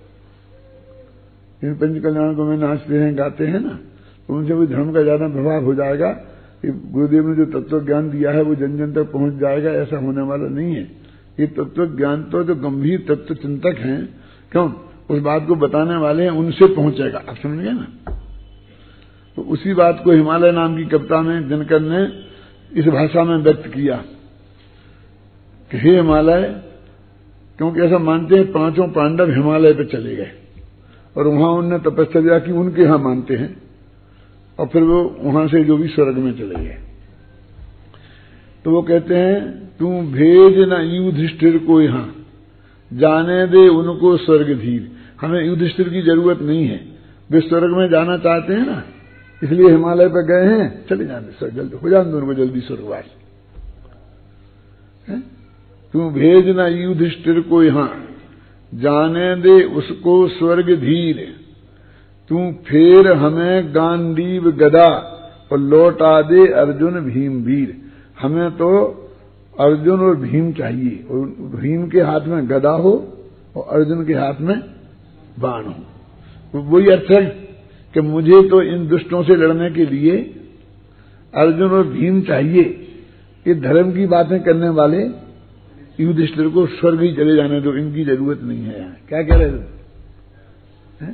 Speaker 1: इन पंच कल्याण को में नाचते हैं गाते हैं ना, तो उनसे भी धर्म का ज्यादा प्रभाव हो जाएगा कि गुरुदेव ने जो तत्व ज्ञान दिया है वो जन जन तक पहुंच जाएगा, ऐसा होने वाला नहीं है। ये तत्व ज्ञान तो जो गंभीर तत्व चिंतक हैं, क्यों, उस बात को बताने वाले हैं, उनसे पहुंचेगा। आप समझ गए ना? तो उसी बात को हिमालय नाम की कविता में दिनकर ने इस भाषा में व्यक्त किया कि हे हिमालय, क्योंकि ऐसा मानते हैं पांचों पांडव हिमालय पे चले गए और वहां उनने तपस्या की, उनके यहां मानते हैं, और फिर वो वहां से जो भी स्वर्ग में चले गए। तो वो कहते हैं तू भेज न युधिष्ठिर को यहां, जाने दे उनको स्वर्ग धीर। हमें युधिष्ठिर की जरूरत नहीं है, वे स्वर्ग में जाना चाहते हैं ना, इसलिए हिमालय पर गए हैं, चले जाने सर, जल्दी हो जाने दो उनको जल्दी स्वर्गवास। तू भेज न युधिष्ठिर को यहां, जाने दे उसको स्वर्ग धीर, तू फेर हमें गांडीव गदा और लौटा दे अर्जुन भीम वीर। हमें तो अर्जुन और भीम चाहिए, और भीम के हाथ में गदा हो और अर्जुन के हाथ में बाण हो। तो वही अर्थ है कि मुझे तो इन दुष्टों से लड़ने के लिए अर्जुन और भीम चाहिए। ये धर्म की बातें करने वाले युधिष्ठिर को स्वर्ग ही चले जाने दो, इनकी जरूरत नहीं है। यहाँ क्या कह रहे थे?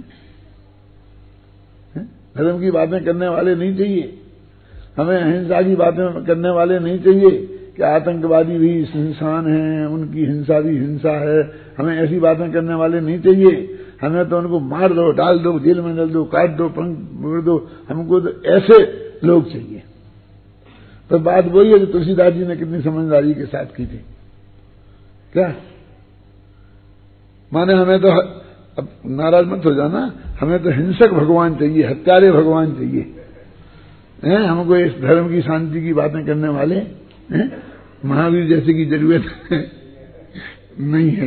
Speaker 1: धर्म की बातें करने वाले नहीं चाहिए, हमें अहिंसा की बातें करने वाले नहीं चाहिए कि आतंकवादी भी इंसान हैं, उनकी हिंसा भी हिंसा है। हमें ऐसी बातें करने वाले नहीं चाहिए। हमें तो उनको मार दो, डाल दो, जेल में डाल दो, काट दो, पंख मोड़ दो, हमको तो ऐसे लोग चाहिए। तो बात वही है जो तुलसीदास जी ने कितनी समझदारी के साथ की थी। क्या माने, हमें तो अब नाराज मत हो जाना, हमें तो हिंसक भगवान चाहिए, हत्यारे भगवान चाहिए हैं। हमको इस धर्म की शांति की बातें करने वाले हैं महावीर जैसे की जरूरत नहीं है।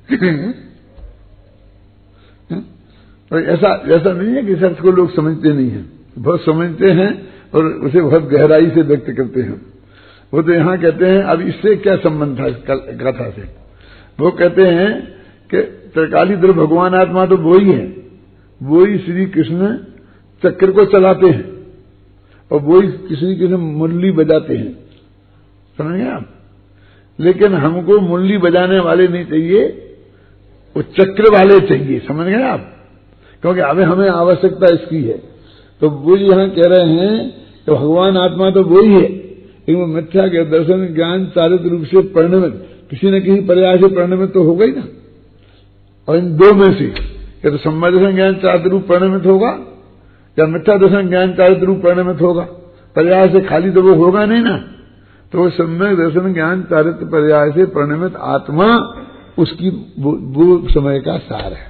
Speaker 1: और ऐसा ऐसा नहीं है कि इस अर्थ को लोग समझते नहीं हैं, बहुत समझते हैं और उसे बहुत गहराई से व्यक्त करते हैं। वो तो यहां कहते हैं, अब इससे क्या संबंध था इस कथा से? वो कहते हैं कि त्रिकाली द्रव्य भगवान आत्मा तो वो ही है, वो ही श्री कृष्ण चक्र को चलाते हैं और वो ही श्री कृष्ण मुरली बजाते हैं, समझ गए आप? लेकिन हमको मुरली बजाने वाले नहीं चाहिए, वो चक्र वाले चाहिए, समझ गए आप? क्योंकि अभी हमें आवश्यकता इसकी है। तो वो यहां कह रहे हैं कि भगवान आत्मा तो वो ही है, लेकिन वो मिथ्या के दर्शन ज्ञान चारित्र रूप से परिणमित, किसी न किसी पर्याय से परिणमित तो होगा ही ना। और इन दो में से या तो सम्यक दर्शन ज्ञान चारित्र रूप परिणमित होगा या मिथ्या दर्शन ज्ञान चारित्र रूप परिणमित होगा। पर्याय से खाली तो वो होगा नहीं ना। तो सम्यक दर्शन ज्ञान चारित्र पर्याय से परिणमित आत्मा उसकी वो, वो समय का सार है।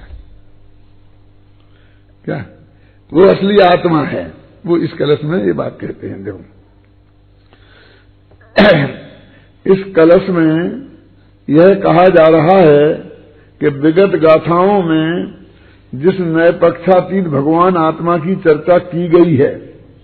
Speaker 1: क्या वो असली आत्मा है, वो इस कलश में ये बात कहते हैं। देखो इस कलश में यह कहा जा रहा है कि विगत गाथाओं में जिस नए पक्षातीत भगवान आत्मा की चर्चा की गई है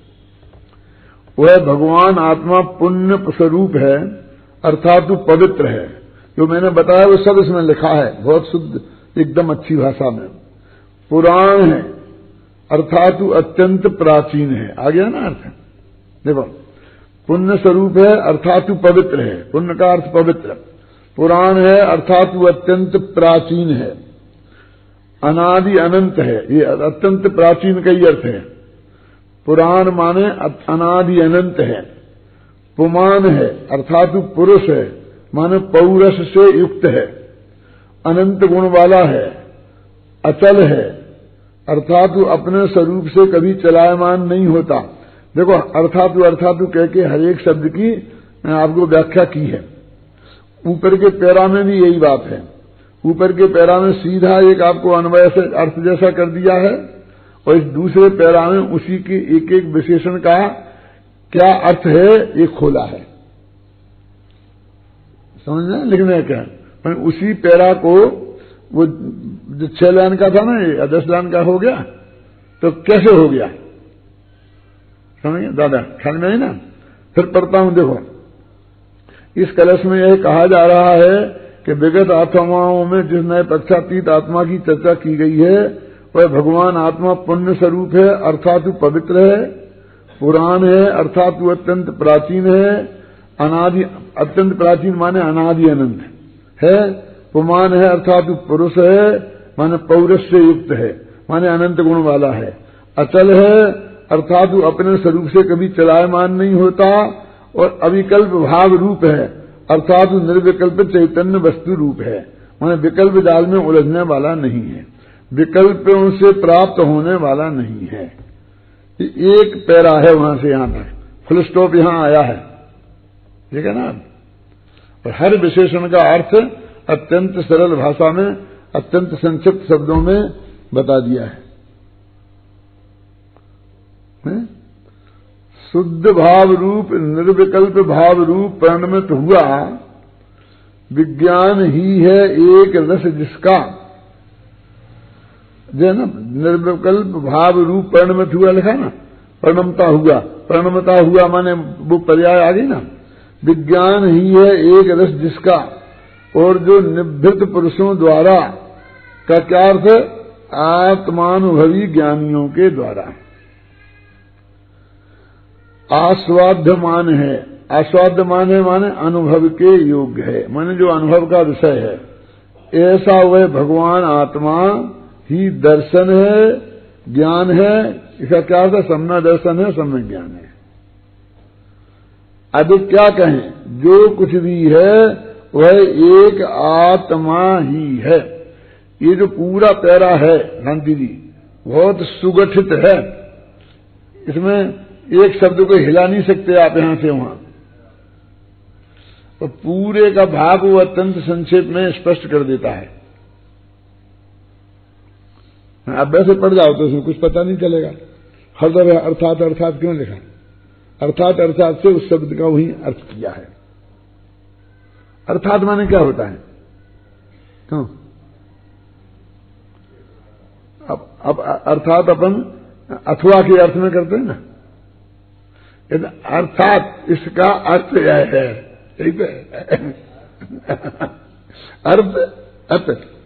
Speaker 1: वह भगवान आत्मा पुण्य स्वरूप है, अर्थात वो पवित्र है। जो मैंने बताया वो सब इसमें लिखा है, बहुत शुद्ध एकदम अच्छी भाषा में। पुराण है अर्थात वो अत्यंत प्राचीन है। आ गया ना अर्थ? देखो पुण्य स्वरूप है अर्थात वो पवित्र है, पुण्य का अर्थ पवित्र। पुराण है अर्थात वो अत्यंत प्राचीन है, अनादि अनंत है। ये अत्यंत प्राचीन का ही अर्थ है। पुराण माने अनादि अनंत है। पुमान है अर्थात पुरुष है, माने पौरुष से युक्त है, अनंत गुण वाला है, अचल है अर्थात अपने स्वरूप से कभी चलायमान नहीं होता। देखो अर्थातु अर्थातु कह के हर एक शब्द की आपको व्याख्या की है। ऊपर के पैरा में भी यही बात है। ऊपर के पैरा में सीधा एक आपको अन्वय से अर्थ जैसा कर दिया है और इस दूसरे पैरा में उसी के एक एक विशेषण का क्या अर्थ है ये खोला है। समझ रहे हैं? लिखने क्या है उसी पैरा को वो जो छह लाइन का था ना ये दस लाइन का हो गया, तो कैसे हो गया समझिए दादा? ख्याल में है ना? फिर पढ़ता हूं। देखो इस कलश में यह कहा जा रहा है कि विगत आत्माओं में जिस नए पक्षातीत आत्मा की चर्चा की गई है वह भगवान आत्मा पुण्य स्वरूप है अर्थात पवित्र है, पुराण है अर्थात अत्यंत प्राचीन है, अनादि अत्यंत प्राचीन माने अनादि अनंत है, पुमान है अर्थात पुरुष है माने पौरुष से युक्त है, माने अनंत गुण वाला है, अचल है अर्थात अपने स्वरूप से कभी चलायमान नहीं होता, और अविकल्प भाव रूप है अर्थात निर्विकल्प चैतन्य वस्तु रूप है, माने विकल्प जाल में उलझने वाला नहीं है, विकल्पों से प्राप्त होने वाला नहीं है। एक पैरा है वहां से यहां तक, फुल स्टॉप यहां आया है, ठीक है ना? और हर विशेषण का अर्थ अत्यंत सरल भाषा में अत्यंत संक्षिप्त शब्दों में बता दिया है। है? शुद्ध भाव रूप निर्विकल्प भाव रूप परिणमित हुआ विज्ञान ही है एक रस जिसका जो ना निर्विकल्प भाव रूप परिणमित हुआ लिखा ना, परिणमता हुआ, परिणमता हुआ माने वो पर्याय आ गई ना। विज्ञान ही है एक रस जिसका, और जो निभृत पुरुषों द्वारा का क्या अर्थ, आत्मानुभवी ज्ञानियों के द्वारा आस्वाद्यमान है। आस्वाद्यमान है माने अनुभव के योग्य है, माने जो अनुभव का विषय है। ऐसा वह भगवान आत्मा ही दर्शन है, ज्ञान है। इसका क्या अर्थ है, सम्य दर्शन है, सम्य ज्ञान है। अब क्या कहें, जो कुछ भी है वह एक आत्मा ही है। ये जो पूरा पैरा है शांति जी बहुत सुगठित है, इसमें एक शब्द को हिला नहीं सकते आप यहां से वहां, और पूरे का भाव वो अत्यंत संक्षेप में स्पष्ट कर देता है। अब वैसे पढ़ जाओ तो उसमें कुछ पता नहीं चलेगा। हर दफे अर्थात अर्थात क्यों लिखा, अर्थात अर्थात से उस शब्द का वही अर्थ किया है। अर्थात माने क्या होता है, क्यों अब अब अर्थात अपन अथवा के अर्थ में करते हैं ना, अर्थात इसका अर्थ यह है, ठीक है अर्थ अर्थ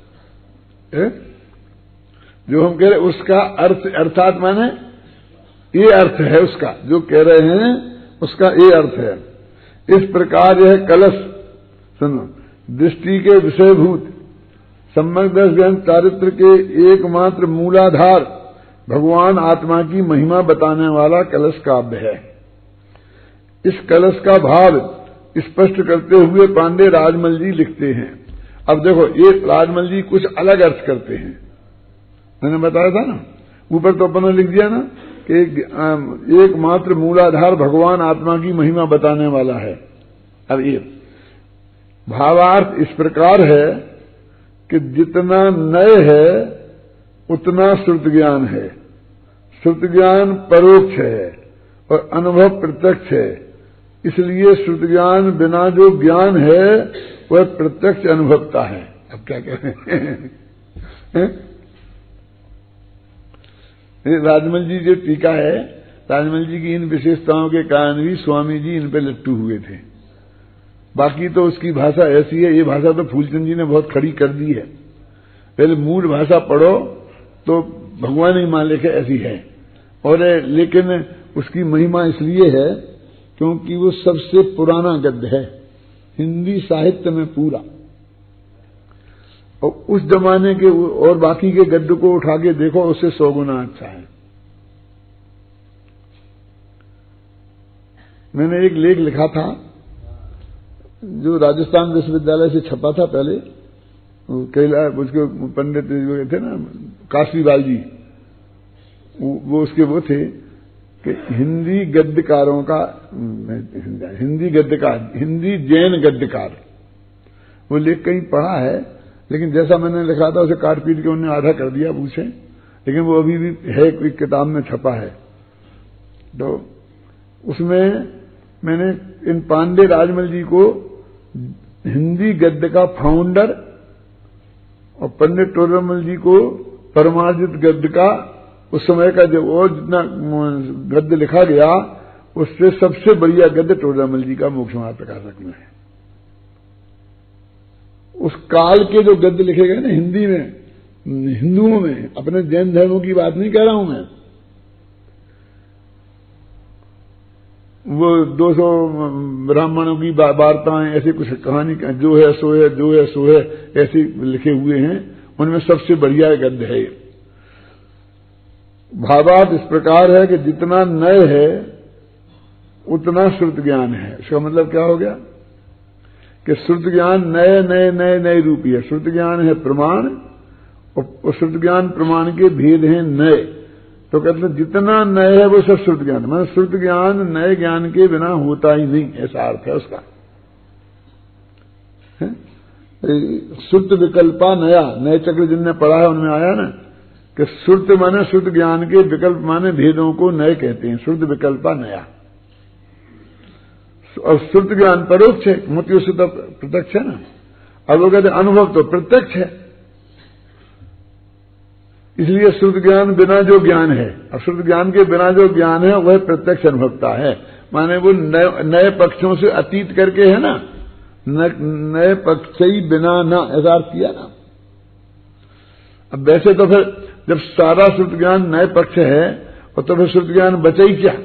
Speaker 1: जो हम कह रहे उसका अर्थ, अर्थात माने ये अर्थ है उसका, जो कह रहे हैं उसका ये अर्थ है। इस प्रकार यह कलश सुनो दृष्टि के विषयभूत सम्यक दर्श ज्ञान चारित्र के एकमात्र मूलाधार भगवान आत्मा की महिमा बताने वाला कलश काव्य है। इस कलश का भाव स्पष्ट करते हुए पांडे राजमल जी लिखते हैं। अब देखो ये राजमल जी कुछ अलग अर्थ करते हैं, मैंने बताया था ना ऊपर, तो अपन ने लिख दिया ना कि एकमात्र मूलाधार भगवान आत्मा की महिमा बताने वाला है। अब ये भावार्थ इस प्रकार है कि जितना नय है उतना श्रुत ज्ञान है। श्रुत ज्ञान परोक्ष है और अनुभव प्रत्यक्ष है, इसलिए श्रुत ज्ञान बिना जो ज्ञान है वह प्रत्यक्ष अनुभवता है। अब क्या कह रहे हैं राजमल जी जो टीका है, राजमल जी की इन विशेषताओं के कारण भी स्वामी जी इन पे लट्टू हुए थे। बाकी तो उसकी भाषा ऐसी है, ये भाषा तो फूलचंद जी ने बहुत खड़ी कर दी है। पहले मूल भाषा पढ़ो तो भगवान ही मान लेके ऐसी है, और लेकिन उसकी महिमा इसलिए है क्योंकि वो सबसे पुराना गद्य है हिंदी साहित्य में पूरा, और उस जमाने के और बाकी के गद्य को उठा के देखो उससे सौ गुना अच्छा है। मैंने एक लेख लिखा था जो राजस्थान विश्वविद्यालय से छपा था पहले, कैला उसके पंडित जो थे ना काशीलाल जी, वो उसके वो थे कि हिंदी गद्यकारों का, हिंदी गद्यकार, हिंदी जैन गद्यकार, वो लेख कहीं पढ़ा है, लेकिन जैसा मैंने लिखा था उसे काट पीट के उन्होंने आधा कर दिया पूछे, लेकिन वो अभी भी है कोई किताब में छपा है। तो उसमें मैंने इन पांडे राजमल जी को हिंदी गद्य का फाउंडर और पंडित टोडरमल जी को परमार्जित गद्य का, उस समय का जो और जितना गद्य लिखा गया उससे सबसे बढ़िया गद्य टोडरमल जी का मोक्ष मार्ग प्रकाशक में है। उस काल के जो गद्य लिखे गए ना हिंदी में, हिंदुओं में, अपने जैन धर्मों की बात नहीं कह रहा हूं मैं, वो दो सौ ब्राह्मणों की वार्ताएं ऐसी कुछ कहानी जो है सो है, जो है सो है, ऐसे लिखे हुए हैं, उनमें सबसे बढ़िया गद्य है। भावार्थ इस प्रकार है कि जितना नय है उतना श्रुत ज्ञान है। इसका मतलब क्या हो गया कि श्रुत ज्ञान नए नए नए नए रूपी है। श्रुत ज्ञान है प्रमाण और श्रुत ज्ञान प्रमाण के भेद हैं नए। तो कहते हैं जितना नए है वो सब श्रुत ज्ञान, मतलब श्रुत ज्ञान नए ज्ञान के बिना होता ही नहीं, ऐसा अर्थ है उसका। श्रुत विकल्पा नया, नए चक्र जिनने पढ़ा है उनमें आया ना कि श्रुत माने श्रुत ज्ञान के, विकल्प माने भेदों को नए कहते हैं। श्रुत विकल्पा नया, और श्रुत ज्ञान परोक्ष है, मोती शुद्ध प्रत्यक्ष है ना। अब वो कहते अनुभव तो प्रत्यक्ष है। इसलिए श्रुत ज्ञान बिना जो ज्ञान है, और श्रुत ज्ञान के बिना जो ज्ञान है वह प्रत्यक्ष अनुभवता है। माने वो नए पक्षों से अतीत करके है ना, नए पक्ष ही बिना ना, ऐसा अर्थ किया ना। अब वैसे तो फिर जब सारा श्रुत ज्ञान नए पक्ष है और तो फिर श्रुत ज्ञान बचे ही क्या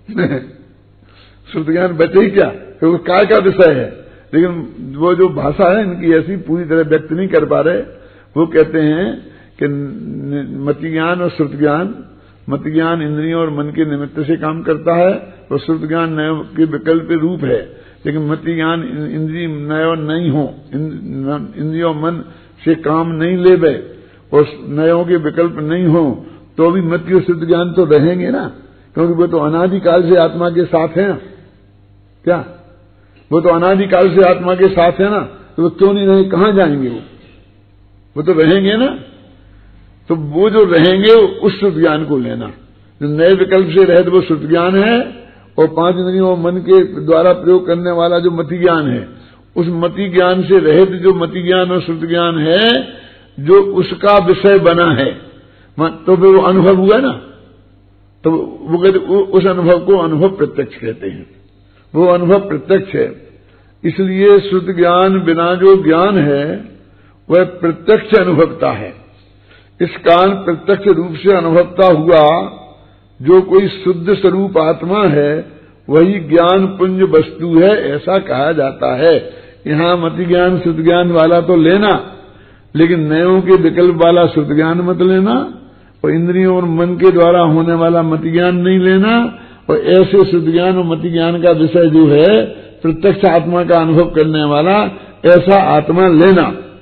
Speaker 1: श्रुत ज्ञान बचे ही क्या, क्योंकि काय का विषय है। लेकिन वो जो भाषा है इनकी ऐसी पूरी तरह व्यक्त नहीं कर पा रहे। वो कहते हैं कि मति ज्ञान और श्रुत ज्ञान, मति ज्ञान इंद्रियों और मन के निमित्त से काम करता है और श्रुत ज्ञान नय के विकल्प रूप है। लेकिन मति ज्ञान इंद्रिय नयो नहीं हो, इंद्रियों मन से काम नहीं ले बे और नयों के विकल्प नहीं हो तो भी मति और श्रुत ज्ञान तो रहेंगे ना, क्योंकि वो तो अनादिकाल से आत्मा के साथ है। क्या वो तो अनादिकाल से आत्मा के साथ है ना, तो वो क्यों नहीं रहे, कहां जाएंगे वो वो तो रहेंगे ना। तो वो जो रहेंगे उस श्रुत ज्ञान को लेना, जो नए विकल्प से रहित वो श्रुत ज्ञान है, और पांच इंद्रियों मन के द्वारा प्रयोग करने वाला जो मति ज्ञान है, उस मति ज्ञान से रहित जो मति ज्ञान और श्रुत ज्ञान है जो उसका विषय बना है, तो फिर वो अनुभव हुआ ना। तो वो कहते उस अनुभव को अनुभव प्रत्यक्ष कहते हैं। वो अनुभव प्रत्यक्ष है। इसलिए श्रुत ज्ञान बिना जो ज्ञान है वह प्रत्यक्ष अनुभवता है। इस कारण प्रत्यक्ष रूप से अनुभवता हुआ जो कोई शुद्ध स्वरूप आत्मा है वही ज्ञान पुंज वस्तु है, ऐसा कहा जाता है। यहां मति ज्ञान श्रुत ज्ञान वाला तो लेना, लेकिन नयों के विकल्प वाला श्रुत ज्ञान मत लेना, और इंद्रियों और मन के द्वारा होने वाला मति ज्ञान नहीं लेना। और ऐसे श्रुत ज्ञान और मति ज्ञान का विषय जो है प्रत्यक्ष आत्मा का अनुभव करने वाला, ऐसा आत्मा लेना।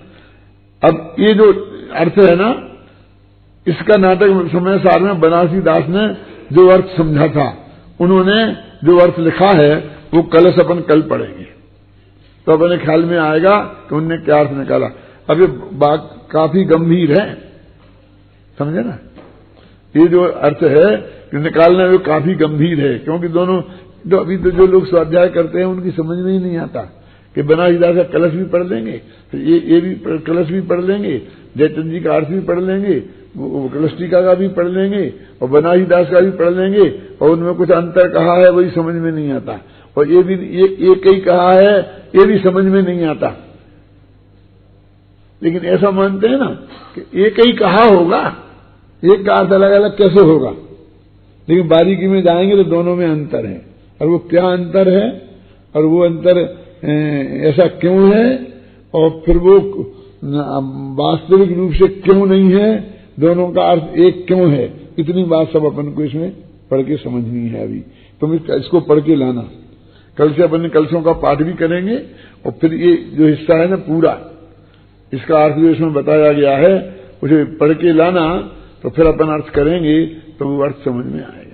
Speaker 1: अब ये जो अर्थ है ना, इसका नाटक समय सार में बनारसी दास ने जो अर्थ समझा था, उन्होंने जो अर्थ लिखा है वो कल से अपन कल पढ़ेंगे तो अपने ख्याल में आएगा कि उनने क्या अर्थ निकाला। अब ये बात काफी गंभीर है, समझे ना। ये जो अर्थ है कि निकालना वो काफी गंभीर है, क्योंकि दोनों जो अभी तो जो लोग स्वाध्याय करते हैं उनकी समझ में ही नहीं आता कि बनारसी दास का कलश भी पढ़ लेंगे, तो ये ये भी कलश भी पढ़ लेंगे, जयचंद जी का अर्थ भी पढ़ लेंगे, वो कलश टीका का भी पढ़ लेंगे और बनारसी दास का भी पढ़ लेंगे, और उनमें कुछ अंतर कहा है वही समझ में नहीं आता, और ये भी ये एक ही कहा है ये भी समझ में नहीं आता। लेकिन ऐसा मानते हैं ना कि एक ही कहा होगा, एक का अर्थ अलग अलग कैसे होगा, लेकिन बारीकी में जाएंगे तो दोनों में अंतर है। और वो क्या अंतर है और वो अंतर ऐसा क्यों है, और फिर वो वास्तविक रूप से क्यों नहीं है, दोनों का अर्थ एक क्यों है, इतनी बात सब अपन को इसमें पढ़ के समझनी है। अभी तुम इसको पढ़ के लाना, कल से अपन कलशों का पाठ भी करेंगे, और फिर ये जो हिस्सा है ना पूरा इसका अर्थ जो इसमें बताया गया है उसे पढ़ के लाना, तो फिर अपन अर्थ करेंगे तो वो अर्थ समझ में आएगा।